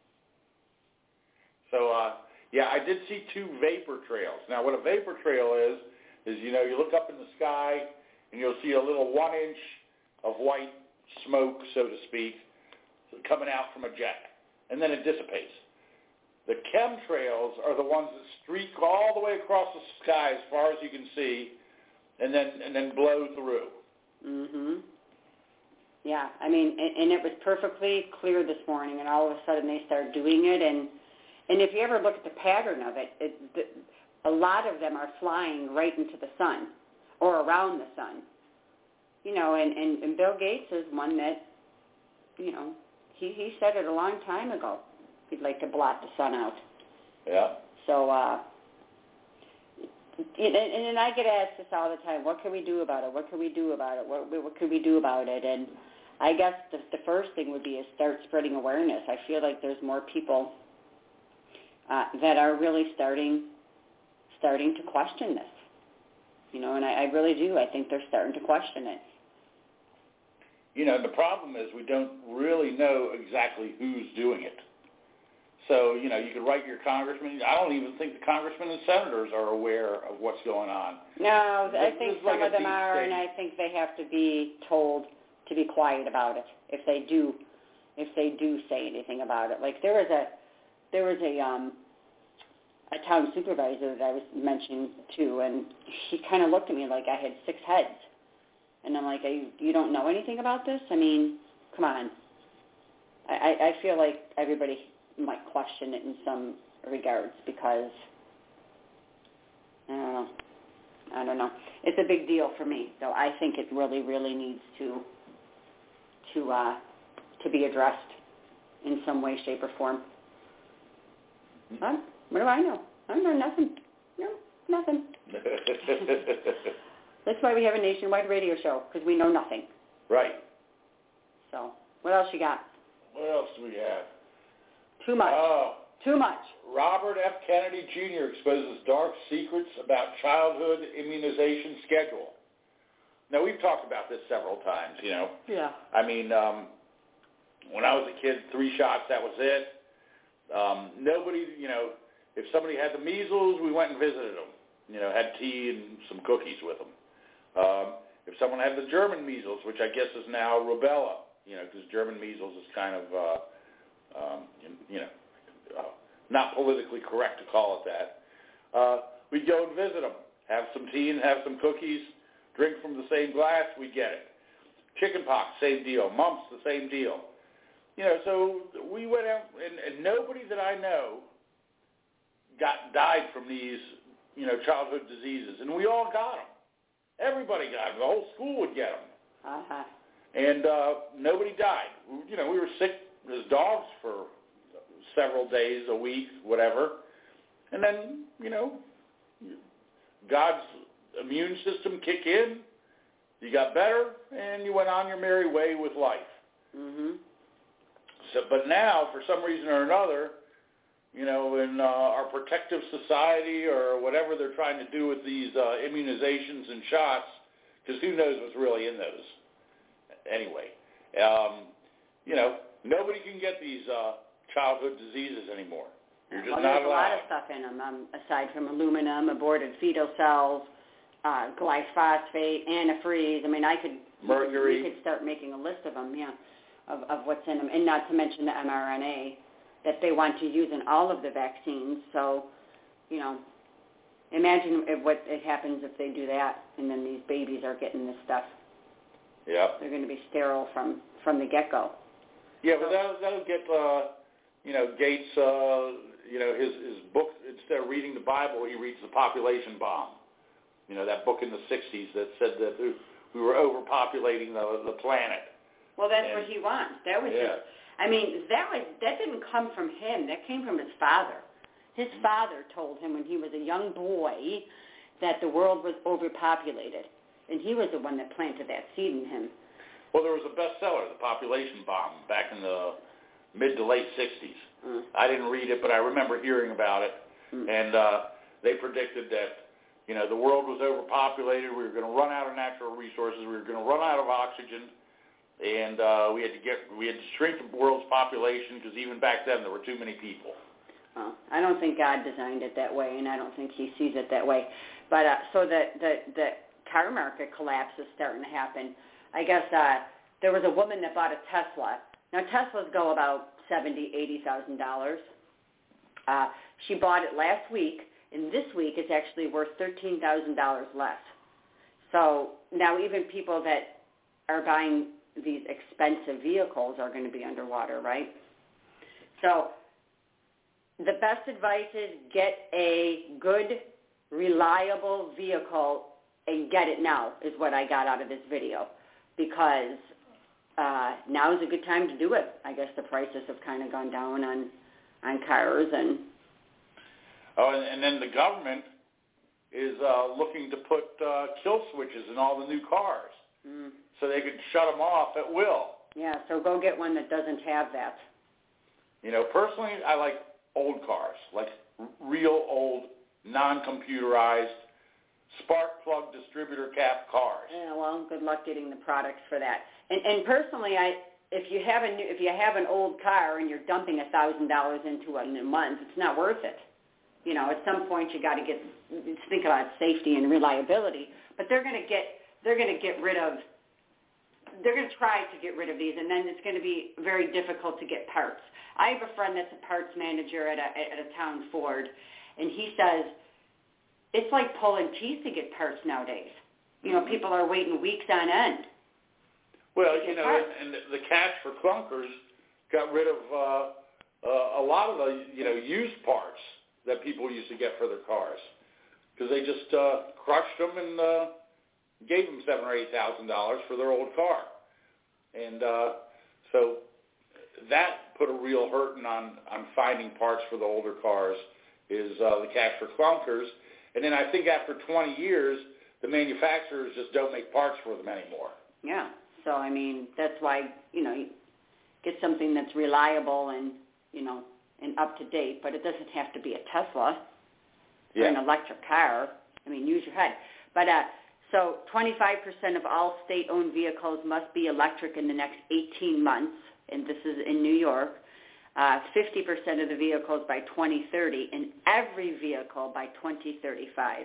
So, I did see 2 vapor trails. Now, what a vapor trail is you look up in the sky and you'll see a little 1 inch of white smoke, so to speak, coming out from a jet, and then it dissipates. The chemtrails are the ones that streak all the way across the sky as far as you can see, and then blow through. Mhm. Yeah, I mean, and it was perfectly clear this morning, and all of a sudden they started doing it, and if you ever look at the pattern of it, a lot of them are flying right into the sun or around the sun. And Bill Gates is one that, he said it a long time ago. He'd like to blot the sun out. Yeah. So, and I get asked this all the time, what can we do about it? What can we do about it? What can we do about it? And I guess the first thing would be is start spreading awareness. I feel like there's more people that are really starting to question this. And I really do. I think they're starting to question it. The problem is we don't really know exactly who's doing it. So, you could write your congressman. I don't even think the congressmen and senators are aware of what's going on. No, I think some of them are, and I think they have to be told to be quiet about it if they do say anything about it. Like there was a town supervisor that I was mentioning to, and he kind of looked at me like I had 6 heads. And I'm like, you don't know anything about this? I mean, come on. I feel like everybody might question it in some regards because, I don't know. It's a big deal for me, so I think it really, really needs to be addressed in some way, shape, or form. Huh? What do I know? I don't know nothing. No, nothing. That's why we have a nationwide radio show, because we know nothing. Right. So, what else you got? What else do we have? Too much. Oh. Too much. Robert F. Kennedy Jr. exposes dark secrets about childhood immunization schedule. Now, we've talked about this several times, Yeah. I mean, when I was a kid, 3 shots, that was it. Nobody, if somebody had the measles, we went and visited them. Had tea and some cookies with them. If someone had the German measles, which I guess is now rubella, because German measles is kind of, not politically correct to call it that. We'd go and visit them, have some tea and have some cookies, drink from the same glass, we get it. Chickenpox, same deal. Mumps, the same deal. So we went out, and nobody that I know died from these, childhood diseases, and we all got them. Everybody got them. The whole school would get them. Uh-huh. And nobody died. We were sick as dogs for several days, a week, whatever. And then, God's immune system kicked in. You got better, and you went on your merry way with life. Mm-hmm. So, but now, for some reason or another, in our protective society or whatever they're trying to do with these immunizations and shots, because who knows what's really in those. Anyway, nobody can get these childhood diseases anymore. You're just not allowed. There's a lot of stuff in them, aside from aluminum, aborted fetal cells, glyphosate, antifreeze. I mean, mercury. We could start making a list of them, of what's in them, and not to mention the mRNA that they want to use in all of the vaccines. So, imagine what happens if they do that, and then these babies are getting this stuff. Yeah. They're going to be sterile from the get-go. Yeah, but that'll get, Gates, his book, instead of reading the Bible, he reads The Population Bomb. That book in the 60s that said that we were overpopulating the planet. Well, that's what he wants. That was just, that didn't come from him. That came from his father. His father told him when he was a young boy that the world was overpopulated, and he was the one that planted that seed in him. Well, there was a bestseller, The Population Bomb, back in the mid to late 60s. I didn't read it, but I remember hearing about it, and they predicted that, the world was overpopulated, we were going to run out of natural resources, we were going to run out of oxygen, and we had to shrink the world's population because even back then there were too many people. Well, I don't think God designed it that way, and I don't think he sees it that way. But so the car market collapse is starting to happen. I guess there was a woman that bought a Tesla. Now, Teslas go about $70,000, $80,000. She bought it last week, and this week it's actually worth $13,000 less. So now even people that are buying these expensive vehicles are going to be underwater, right? So the best advice is get a good, reliable vehicle and get it now is what I got out of this video, because now is a good time to do it. I guess the prices have kind of gone down on cars. And then the government is looking to put kill switches in all the new cars so they could shut them off at will. Yeah, so go get one that doesn't have that. Personally, I like old cars, like real old, non-computerized, spark plug distributor cap cars. Yeah, well, good luck getting the products for that. And personally, if you have an old car and you're dumping $1,000 into it in a month, it's not worth it. At some point you got to think about safety and reliability. But they're going to try to get rid of these, and then it's going to be very difficult to get parts. I have a friend that's a parts manager at a town Ford, and he says it's like pulling teeth to get parts nowadays. People are waiting weeks on end. Well, and the Cash for Clunkers got rid of a lot of the, used parts that people used to get for their cars, because they just crushed them and gave them $7,000 or $8,000 for their old car. And so that put a real hurting on finding parts for the older cars, is the Cash for Clunkers. And then I think after 20 years, the manufacturers just don't make parts for them anymore. Yeah. So, that's why, get something that's reliable and, and up to date, but it doesn't have to be a Tesla or an electric car. Use your head. But so 25% of all state-owned vehicles must be electric in the next 18 months, and this is in New York. 50% of the vehicles by 2030, and every vehicle by 2035.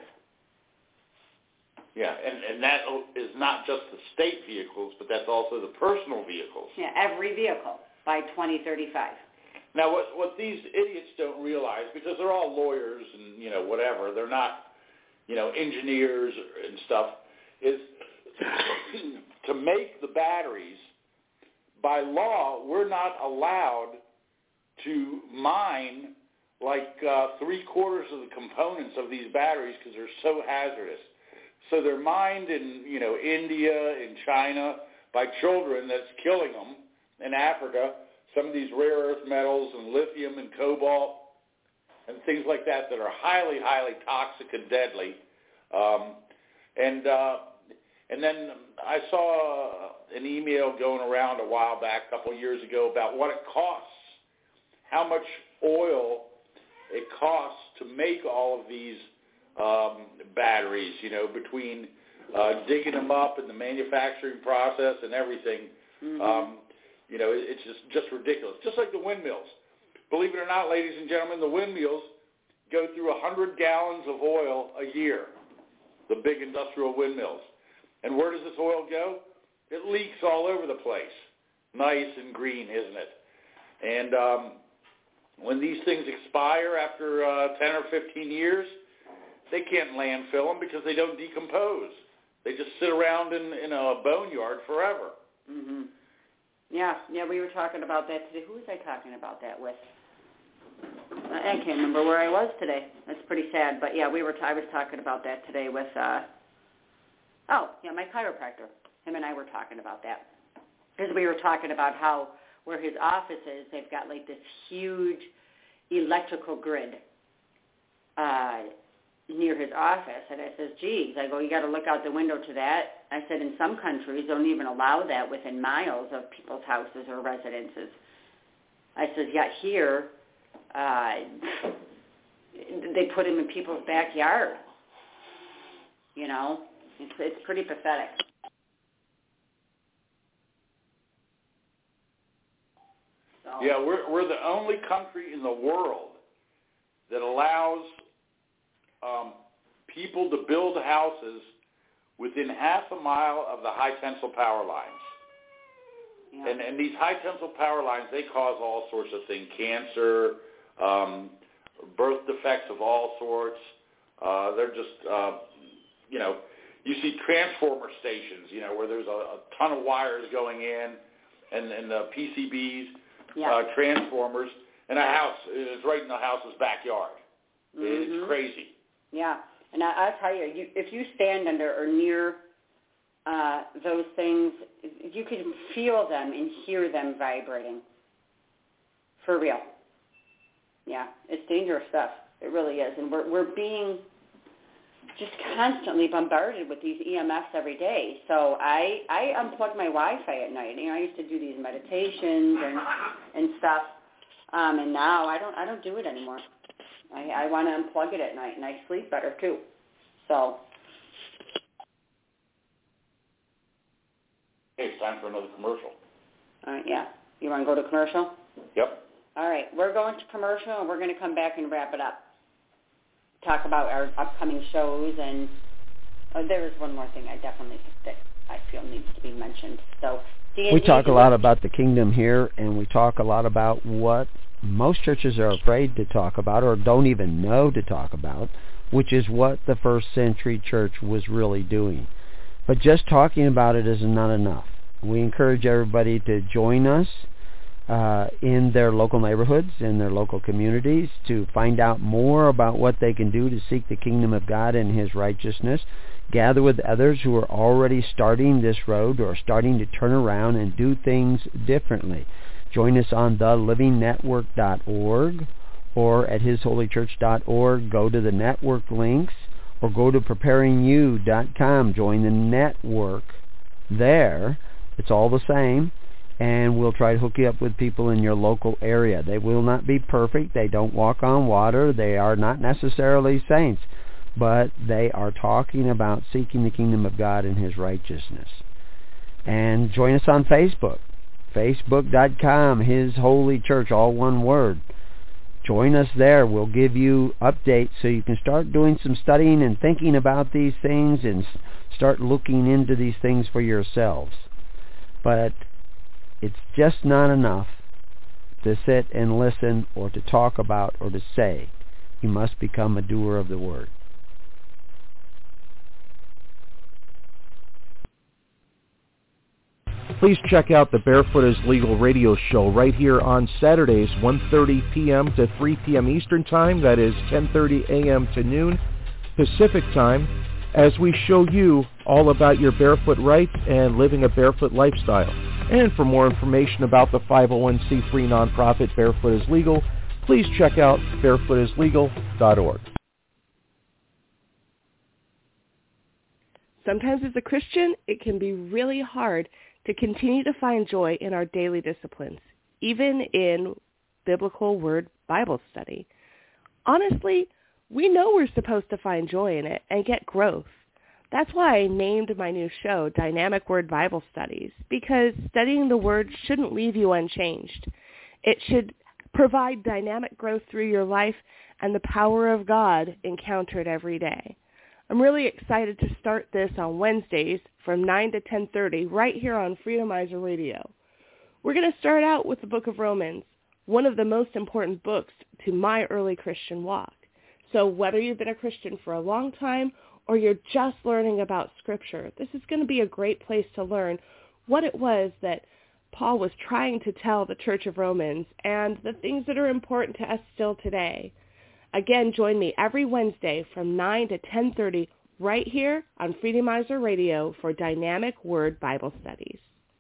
Yeah, and that is not just the state vehicles, but that's also the personal vehicles. Yeah, every vehicle by 2035. Now, what these idiots don't realize, because they're all lawyers and, whatever, they're not, engineers and stuff, is to make the batteries, by law, we're not allowed to mine like 3/4 of the components of these batteries because they're so hazardous. So they're mined in, India, in China, by children that's killing them. In Africa, some of these rare earth metals and lithium and cobalt and things like that are highly, highly toxic and deadly. And then I saw an email going around a while back, a couple of years ago, about what it costs, how much oil it costs to make all of these batteries, between digging them up and the manufacturing process and everything. It's just ridiculous. Just like the windmills. Believe it or not, ladies and gentlemen, the windmills go through 100 gallons of oil a year. the big industrial windmills. And where does this oil go? It leaks all over the place. Nice and green, isn't it? And when these things expire after 10 or 15 years, they can't landfill them because they don't decompose. They just sit around in a boneyard forever. Mm-hmm. Yeah, we were talking about that today. Who was I talking about that with? I can't remember where I was today. That's pretty sad. But, yeah, I was talking about that today with, my chiropractor. Him and I were talking about that. Because we were talking about how where his office is, they've got, like, this huge electrical grid near his office. And I says, geez, I go, you got to look out the window to that. I said, in some countries, they don't even allow that within miles of people's houses or residences. I said, yet here, they put them in people's backyard. You know, it's pretty pathetic. So. Yeah, we're the only country in the world that allows people to build houses within half a mile of the high-tensile power lines. Yeah. And these high-tensile power lines, they cause all sorts of things, cancer, birth defects of all sorts. They're just, you see transformer stations, where there's a ton of wires going in and the PCBs, transformers, and a house is right in the house's backyard. Mm-hmm. It's crazy. Yeah, and I'll tell you, if you stand under or near those things, you can feel them and hear them vibrating. For real. Yeah, it's dangerous stuff. It really is. And we're being just constantly bombarded with these EMFs every day. So I unplug my Wi-Fi at night. I used to do these meditations and stuff, and now I don't do it anymore. I want to unplug it at night, and I sleep better too. So. Hey, it's time for another commercial. All right, yeah. You want to go to commercial? Yep. All right, we're going to commercial, and we're going to come back and wrap it up. Talk about our upcoming shows, and there is one more thing I feel needs to be mentioned. So we talk a lot about the kingdom here, and we talk a lot about what most churches are afraid to talk about or don't even know to talk about, which is what the first century church was really doing. But just talking about it is not enough. We encourage everybody to join us in their local neighborhoods, in their local communities, to find out more about what they can do to seek the kingdom of God and His righteousness. Gather with others who are already starting this road or starting to turn around and do things differently. Join us on thelivingnetwork.org or at hisholychurch.org. Go to the network links or go to preparingyou.com. Join the network there. It's all the same. And we'll try to hook you up with people in your local area. They will not be perfect. They don't walk on water. They are not necessarily saints. But they are talking about seeking the kingdom of God and His righteousness. And join us on Facebook. Facebook.com, His Holy Church, all one word. Join us there. We'll give you updates so you can start doing some studying and thinking about these things and start looking into these things for yourselves. But it's just not enough to sit and listen or to talk about or to say. You must become a doer of the word. Please check out the Barefoot is Legal radio show right here on Saturdays, 1:30 p.m. to 3 p.m. Eastern Time. That is 10:30 a.m. to noon Pacific Time, as we show you all about your barefoot rights and living a barefoot lifestyle. And for more information about the 501c3 nonprofit Barefoot is Legal, please check out barefootislegal.org. Sometimes as a Christian, it can be really hard to continue to find joy in our daily disciplines, even in biblical word Bible study. Honestly, we know we're supposed to find joy in it and get growth. That's why I named my new show Dynamic Word Bible Studies, because studying the Word shouldn't leave you unchanged. It should provide dynamic growth through your life and the power of God encountered every day. I'm really excited to start this on Wednesdays from 9 to 10:30 right here on Freedomizer Radio. We're going to start out with the book of Romans, one of the most important books to my early Christian walk. So whether you've been a Christian for a long time or you're just learning about Scripture, this is going to be a great place to learn what it was that Paul was trying to tell the Church of Romans and the things that are important to us still today. Again, join me every Wednesday from 9 to 10:30 right here on Freedomizer Radio for Dynamic Word Bible Studies.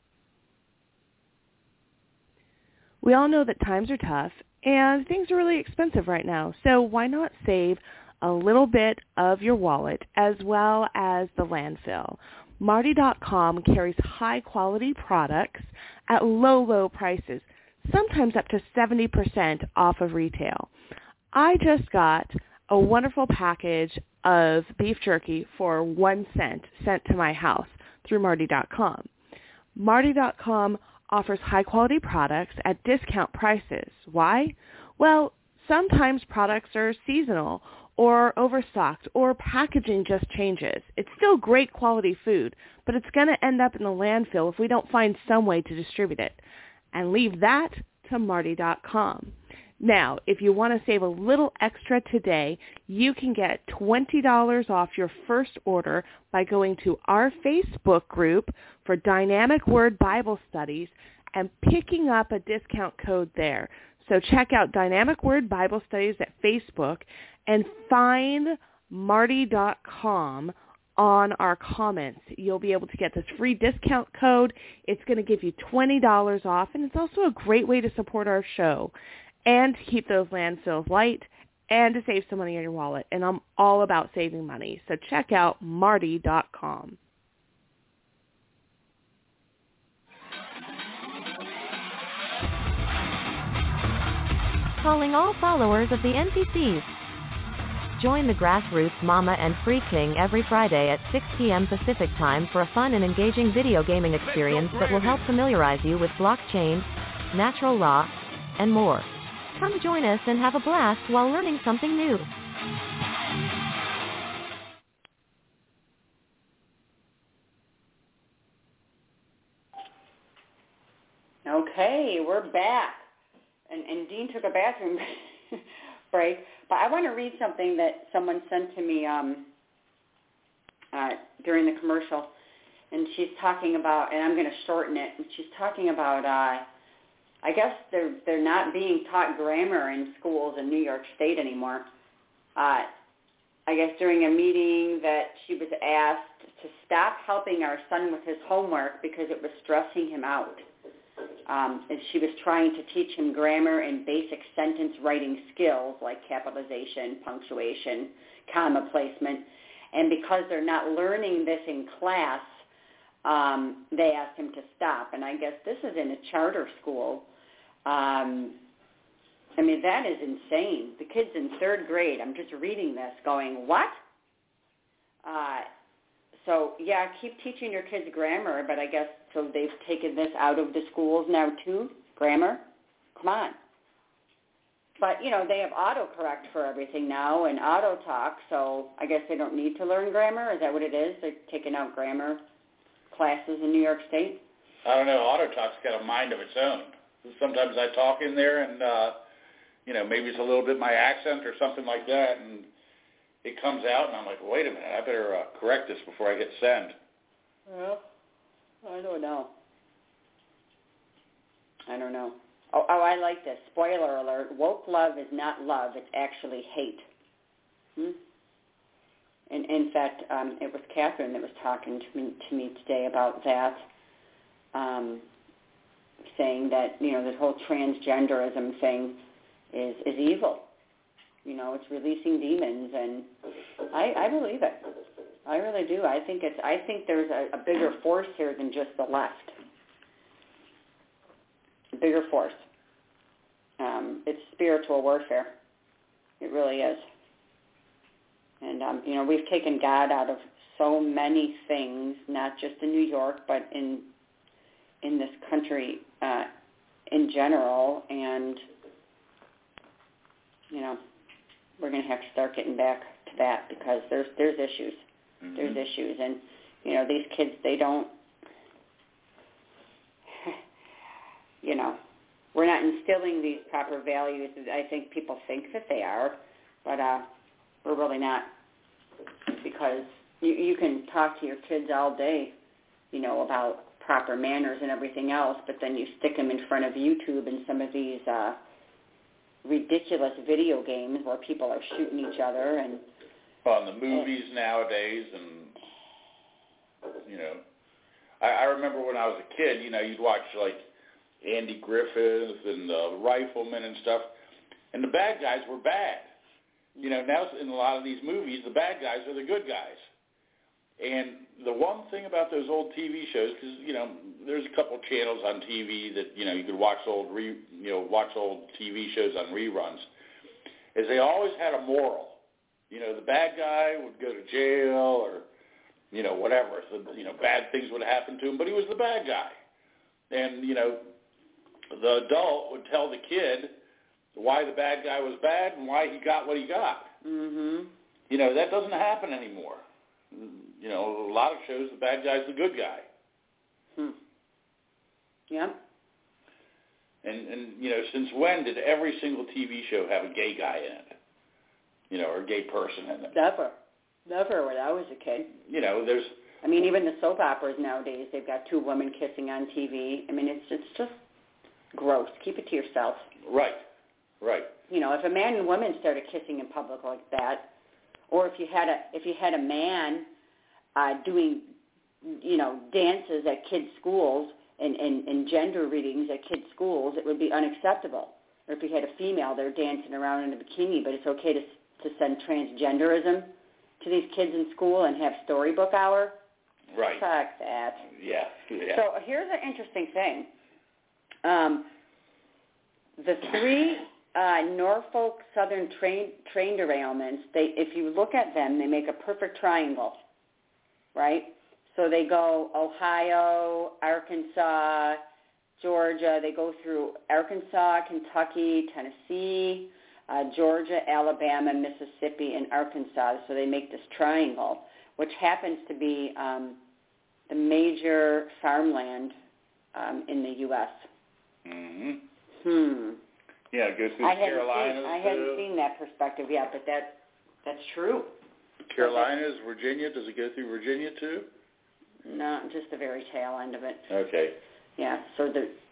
We all know that times are tough and things are really expensive right now, so why not save a little bit of your wallet as well as the landfill? Marty.com carries high-quality products at low prices, sometimes up to 70% off of retail. I just got a wonderful package of beef jerky for 1 cent sent to my house through Marty.com. Marty.com offers high-quality products at discount prices. Why? Well, sometimes products are seasonal or overstocked or packaging just changes. It's still great quality food, but it's going to end up in the landfill if we don't find some way to distribute it. And leave that to Marty.com. Now, if you want to save a little extra today, you can get $20 off your first order by going to our Facebook group for Dynamic Word Bible Studies and picking up a discount code there. So check out Dynamic Word Bible Studies at Facebook and find Marty.com on our comments. You'll be able to get this free discount code. It's going to give you $20 off, and it's also a great way to support our show and to keep those landfills light and to save some money in your wallet. And I'm all about saving money. So check out Marty.com. Calling all followers of the NPCs. Join the Grassroots Mama and Free King every Friday at 6 p.m. Pacific Time for a fun and engaging video gaming experience that will help familiarize you with blockchain, natural law, and more. Come join us and have a blast while learning something new. Okay, we're back. And Dean took a bathroom break. But I want to read something that someone sent to me during the commercial. And she's talking about, and I'm going to shorten it, and she's talking about, I guess they're not being taught grammar in schools in New York State anymore. I guess during a meeting that she was asked to stop helping our son with his homework because it was stressing him out. And she was trying to teach him grammar and basic sentence writing skills like capitalization, punctuation, comma placement. And because they're not learning this in class, they asked him to stop. And I guess this is in a charter school. I mean, that is insane. The kid's in 3rd grade. I'm just reading this going, what? So, yeah, keep teaching your kids grammar, but I guess so they've taken this out of the schools now too, grammar? Come on. But, you know, they have autocorrect for everything now and auto talk, so I guess they don't need to learn grammar. Is that what it is? They're taking out grammar classes in New York State? I don't know. Auto talk's got a mind of its own. Sometimes I talk in there and, you know, maybe it's a little bit my accent or something like that, and it comes out, and I'm like, wait a minute, I better correct this before I hit send. Well, I don't know. Oh, I like this. Spoiler alert. Woke love is not love. It's actually hate. And in fact, it was Catherine that was talking to me today about that, saying that, you know, this whole transgenderism thing is evil. You know, it's releasing demons, and I believe it. I really do. I think there's a bigger force here than just the left. A bigger force. It's spiritual warfare. It really is. And you know, we've taken God out of so many things, not just in New York, but in this country in general, and you know, we're going to have to start getting back to that because there's issues. Mm-hmm. There's issues, and these kids, they don't. We're not instilling these proper values. I think people think that they are, but we're really not, because you can talk to your kids all day, about proper manners and everything else, but then you stick them in front of YouTube and some of these ridiculous video games where people are shooting each other and on the movies nowadays, and I remember when I was a kid, you'd watch like Andy Griffith and the Rifleman and stuff, and the bad guys were bad. Now in a lot of these movies, the bad guys are the good guys. And the one thing about those old TV shows, because there's a couple channels on TV that you could watch old TV shows on reruns, is they always had a moral. The bad guy would go to jail or whatever. So, bad things would happen to him, but he was the bad guy. And the adult would tell the kid why the bad guy was bad and why he got what he got. Mhm. That doesn't happen anymore. A lot of shows, the bad guy's the good guy. Yeah. And since when did every single TV show have a gay guy in it? Or a gay person in it? Never when I was a kid. There's... even the soap operas nowadays, they've got two women kissing on TV. It's just gross. Keep it to yourself. Right. If a man and woman started kissing in public like that, or if you had a man doing, dances at kids' schools and gender readings at kids' schools, it would be unacceptable. Or if you had a female, they're dancing around in a bikini, but it's okay to send transgenderism to these kids in school and have storybook hour. Right. Fuck that. Yeah. So here's an interesting thing. The three Norfolk Southern train derailments, if you look at them, they make a perfect triangle, right? So they go Ohio, Arkansas, Georgia. They go through Arkansas, Kentucky, Tennessee, Georgia, Alabama, Mississippi, and Arkansas. So they make this triangle, which happens to be the major farmland in the U.S. Mm-hmm. Yeah, it goes through Carolinas. I hadn't seen that perspective yet, but that's true. Carolinas, Virginia. Does it go through Virginia too? No, just the very tail end of it. Okay. Yeah. So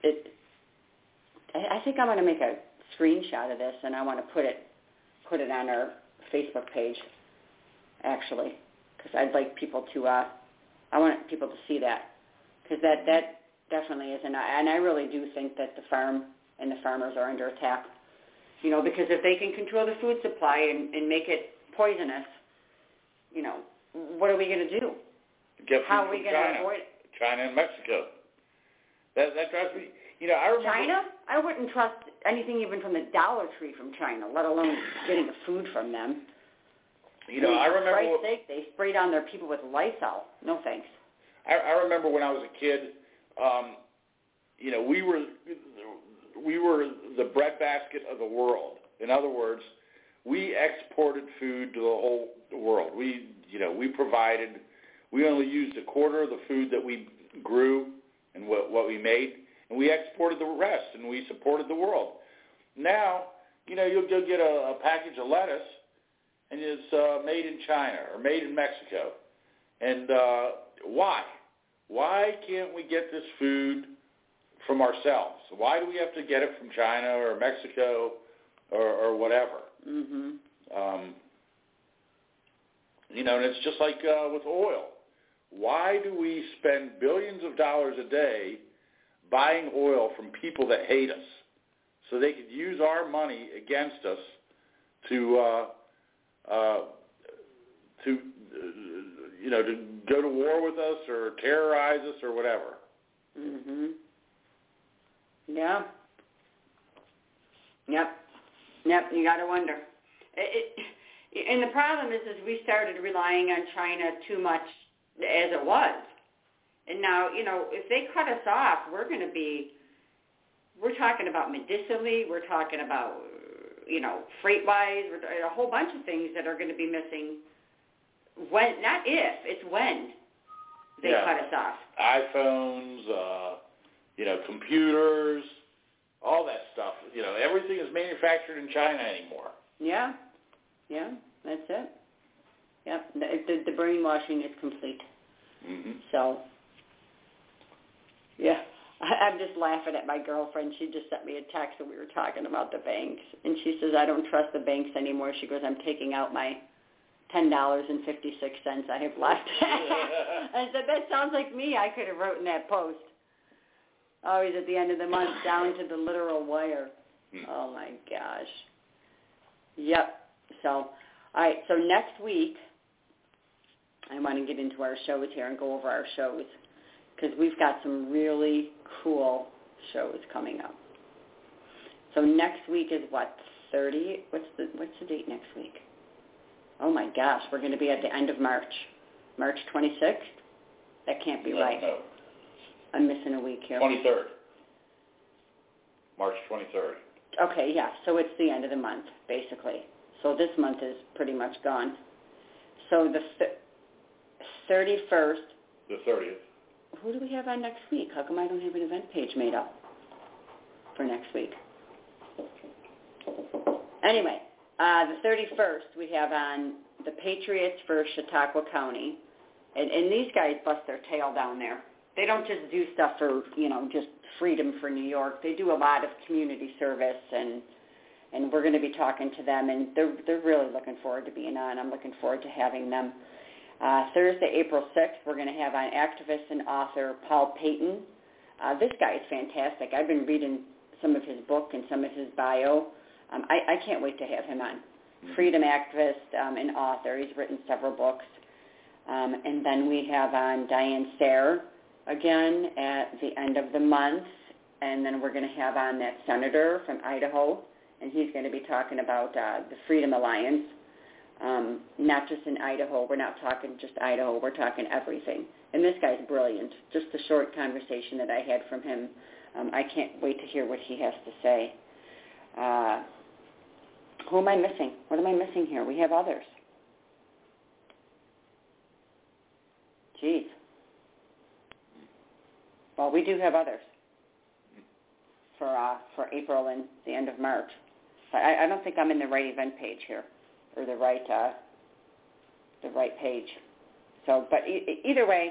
I think I'm going to make a screenshot of this, and I want to put it on our Facebook page, actually, because I'd like people to. I want people to see that, because that definitely is, and I really do think that the farm and the farmers are under attack. Because if they can control the food supply and make it poisonous, what are we going to do? How are we going to avoid it? China and Mexico. That drives me. I remember China? I wouldn't trust anything even from the Dollar Tree from China, let alone getting the food from them. I remember. For Christ's sake, they sprayed on their people with Lysol. No thanks. I remember when I was a kid. We were the breadbasket of the world. In other words, we exported food to the whole world. We provided. We only used a quarter of the food that we grew and what we made, and we exported the rest, and we supported the world. Now, you'll go get a package of lettuce, and it's made in China or made in Mexico. And why? Why can't we get this food from ourselves? Why do we have to get it from China or Mexico or whatever? Mm-hmm. And it's just like with oil. Why do we spend billions of dollars a day buying oil from people that hate us so they could use our money against us to go to war with us or terrorize us or whatever? Mhm. Yeah. Yep. You got to wonder. And the problem is we started relying on China too much as it was. And now, if they cut us off, we're talking about medicinally, we're talking about freight-wise, a whole bunch of things that are going to be missing. When, not if, it's when they cut us off. iPhones, computers, all that stuff. Everything is manufactured in China anymore. Yeah, that's it. Yep, the brainwashing is complete. Mm-hmm. So, yeah, I'm just laughing at my girlfriend. She just sent me a text and we were talking about the banks. And she says, I don't trust the banks anymore. She goes, I'm taking out my $10.56 I have left. I said, that sounds like me. I could have written that post. Always at the end of the month, down to the literal wire. Oh, my gosh. Yep. So, all right, so next week, I want to get into our shows here and go over our shows because we've got some really cool shows coming up. So next week is what, 30? What's the date next week? Oh my gosh, we're going to be at the end of March. March 26th? That can't be right. No. I'm missing a week here. 23rd. March 23rd. Okay, yeah, so it's the end of the month, basically. So this month is pretty much gone. So the 31st. The 30th. Who do we have on next week? How come I don't have an event page made up for next week? Anyway, the 31st we have on the Patriots for Chautauqua County. And these guys bust their tail down there. They don't just do stuff for, just freedom for New York. They do a lot of community service, and we're going to be talking to them, and they're really looking forward to being on. I'm looking forward to having them. Thursday, April 6th, we're going to have on activist and author Paul Payton. This guy is fantastic. I've been reading some of his book and some of his bio. I can't wait to have him on. Freedom activist and author. He's written several books. And then we have on Diane Sayre again at the end of the month. And then we're going to have on that senator from Idaho, and he's going to be talking about the Freedom Alliance. Not just in Idaho. We're not talking just Idaho. We're talking everything. And this guy's brilliant. Just a short conversation that I had from him. I can't wait to hear what he has to say. Who am I missing? What am I missing here? We have others. Geez. Well, we do have others for April and the end of March. But I don't think I'm in the right event page here, or the right page. So, but either way,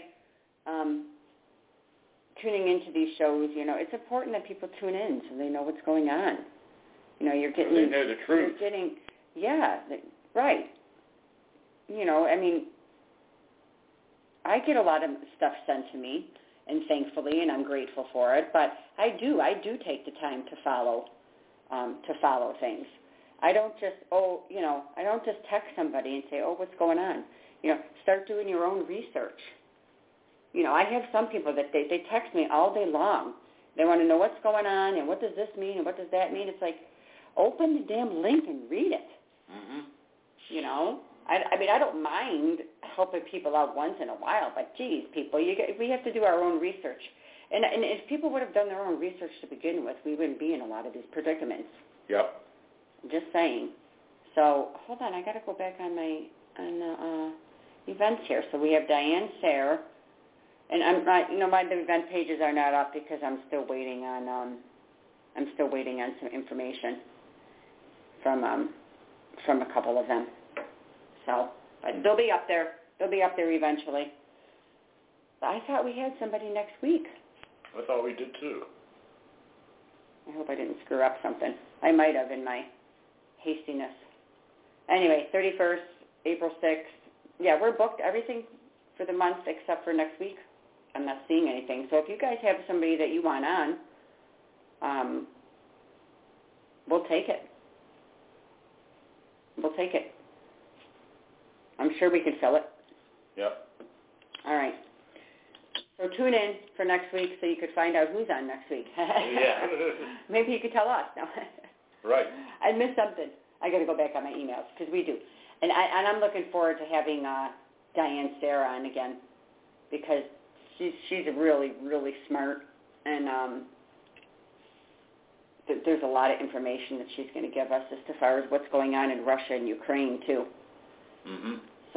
tuning into these shows, it's important that people tune in so they know what's going on. You're getting. They know the truth. You're getting, right. I get a lot of stuff sent to me, and thankfully, and I'm grateful for it. But I do take the time to follow things. I don't just I don't just text somebody and say, oh, what's going on? Start doing your own research. I have some people that they text me all day long. They want to know what's going on and what does this mean and what does that mean. It's like, open the damn link and read it. Mm-hmm. I don't mind helping people out once in a while, but geez, people, we have to do our own research. And if people would have done their own research to begin with, we wouldn't be in a lot of these predicaments. Yep. Just saying. So hold on, I got to go back on my events here. So we have Diane Sayre, and I'm not, the event pages are not up because I'm still waiting on some information from a couple of them. So, but they'll be up there. They'll be up there eventually. But I thought we had somebody next week. I thought we did too. I hope I didn't screw up something. I might have in my hastiness. Anyway, 31st, April 6th. Yeah, we're booked everything for the month except for next week. I'm not seeing anything. So if you guys have somebody that you want on, we'll take it. We'll take it. I'm sure we can fill it. Yep. All right. So tune in for next week so you could find out who's on next week. Yeah. Maybe you could tell us. No. Right. I missed something. I got to go back on my emails because we do. And I'm looking forward to having Diane Sayre on again because she's really, really smart. And there's a lot of information that she's going to give us as far as what's going on in Russia and Ukraine, too. Mm-hmm. So,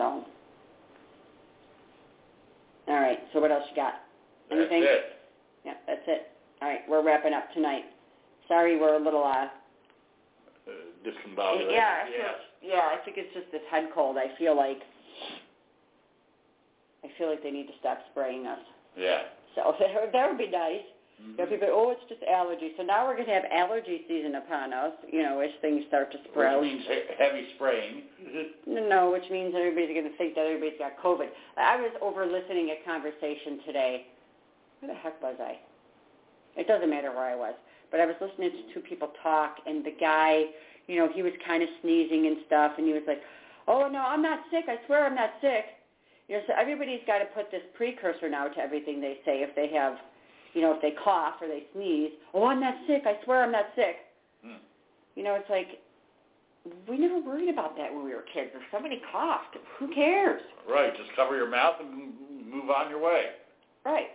all right, so what else you got? Anything? That's it. Yeah, that's it. All right, we're wrapping up tonight. Sorry, we're a little, discombobulated. I think it's just this head cold. I feel like they need to stop spraying us. Yeah. So that would be nice. Mm-hmm. People, it's just allergies. So now we're going to have allergy season upon us, as things start to sprout. Which means heavy spraying. No, which means everybody's going to think that everybody's got COVID. I was over listening a conversation today. Where the heck was I? It doesn't matter where I was. But I was listening to two people talk, and the guy, he was kind of sneezing and stuff, and he was like, oh, no, I'm not sick. I swear I'm not sick. So everybody's got to put this precursor now to everything they say. If they have, if they cough or they sneeze, oh, I'm not sick. I swear I'm not sick. It's like, we never worried about that when we were kids. If somebody coughed, who cares? Right. Just cover your mouth and move on your way. Right.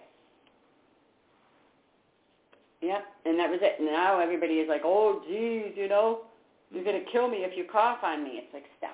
Yep, and that was it. Now everybody is like, oh, geez, you're going to kill me if you cough on me. It's like, stop.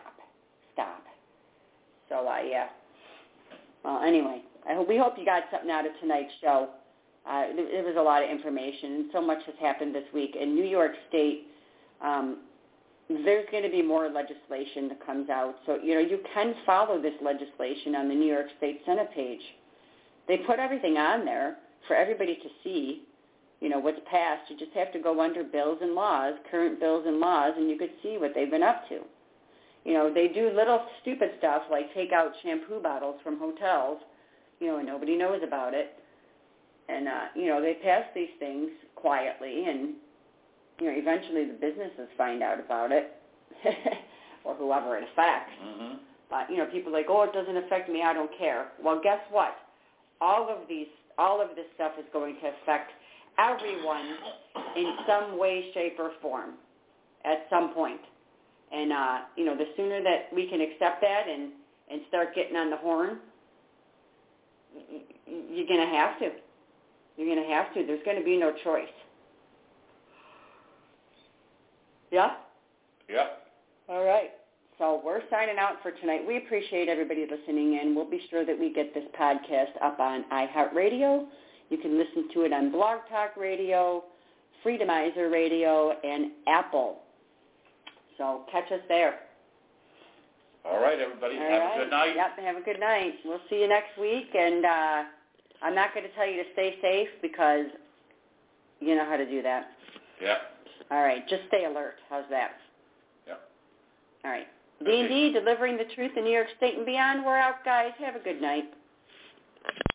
So, yeah. Well, anyway, we hope you got something out of tonight's show. It was a lot of information, and so much has happened this week. In New York State, there's going to be more legislation that comes out. So, you can follow this legislation on the New York State Senate page. They put everything on there for everybody to see. What's passed. You just have to go under bills and laws, current bills and laws, and you could see what they've been up to. They do little stupid stuff like take out shampoo bottles from hotels, and nobody knows about it. And, they pass these things quietly, and, eventually the businesses find out about it, or whoever it affects. Mm-hmm. But, people are like, oh, it doesn't affect me, I don't care. Well, guess what? All of this stuff is going to affect everyone in some way, shape, or form at some point. And, the sooner that we can accept that and start getting on the horn, you're going to have to. You're going to have to. There's going to be no choice. Yeah? Yeah. All right. So we're signing out for tonight. We appreciate everybody listening in. We'll be sure that we get this podcast up on iHeartRadio. You can listen to it on Blog Talk Radio, Freedomizer Radio, and Apple. So catch us there. All right, everybody. Have a good night. Yep, have a good night. We'll see you next week. And I'm not going to tell you to stay safe because you know how to do that. Yeah. All right, just stay alert. How's that? Yeah. All right. D&D, delivering the truth in New York State and beyond. We're out, guys. Have a good night.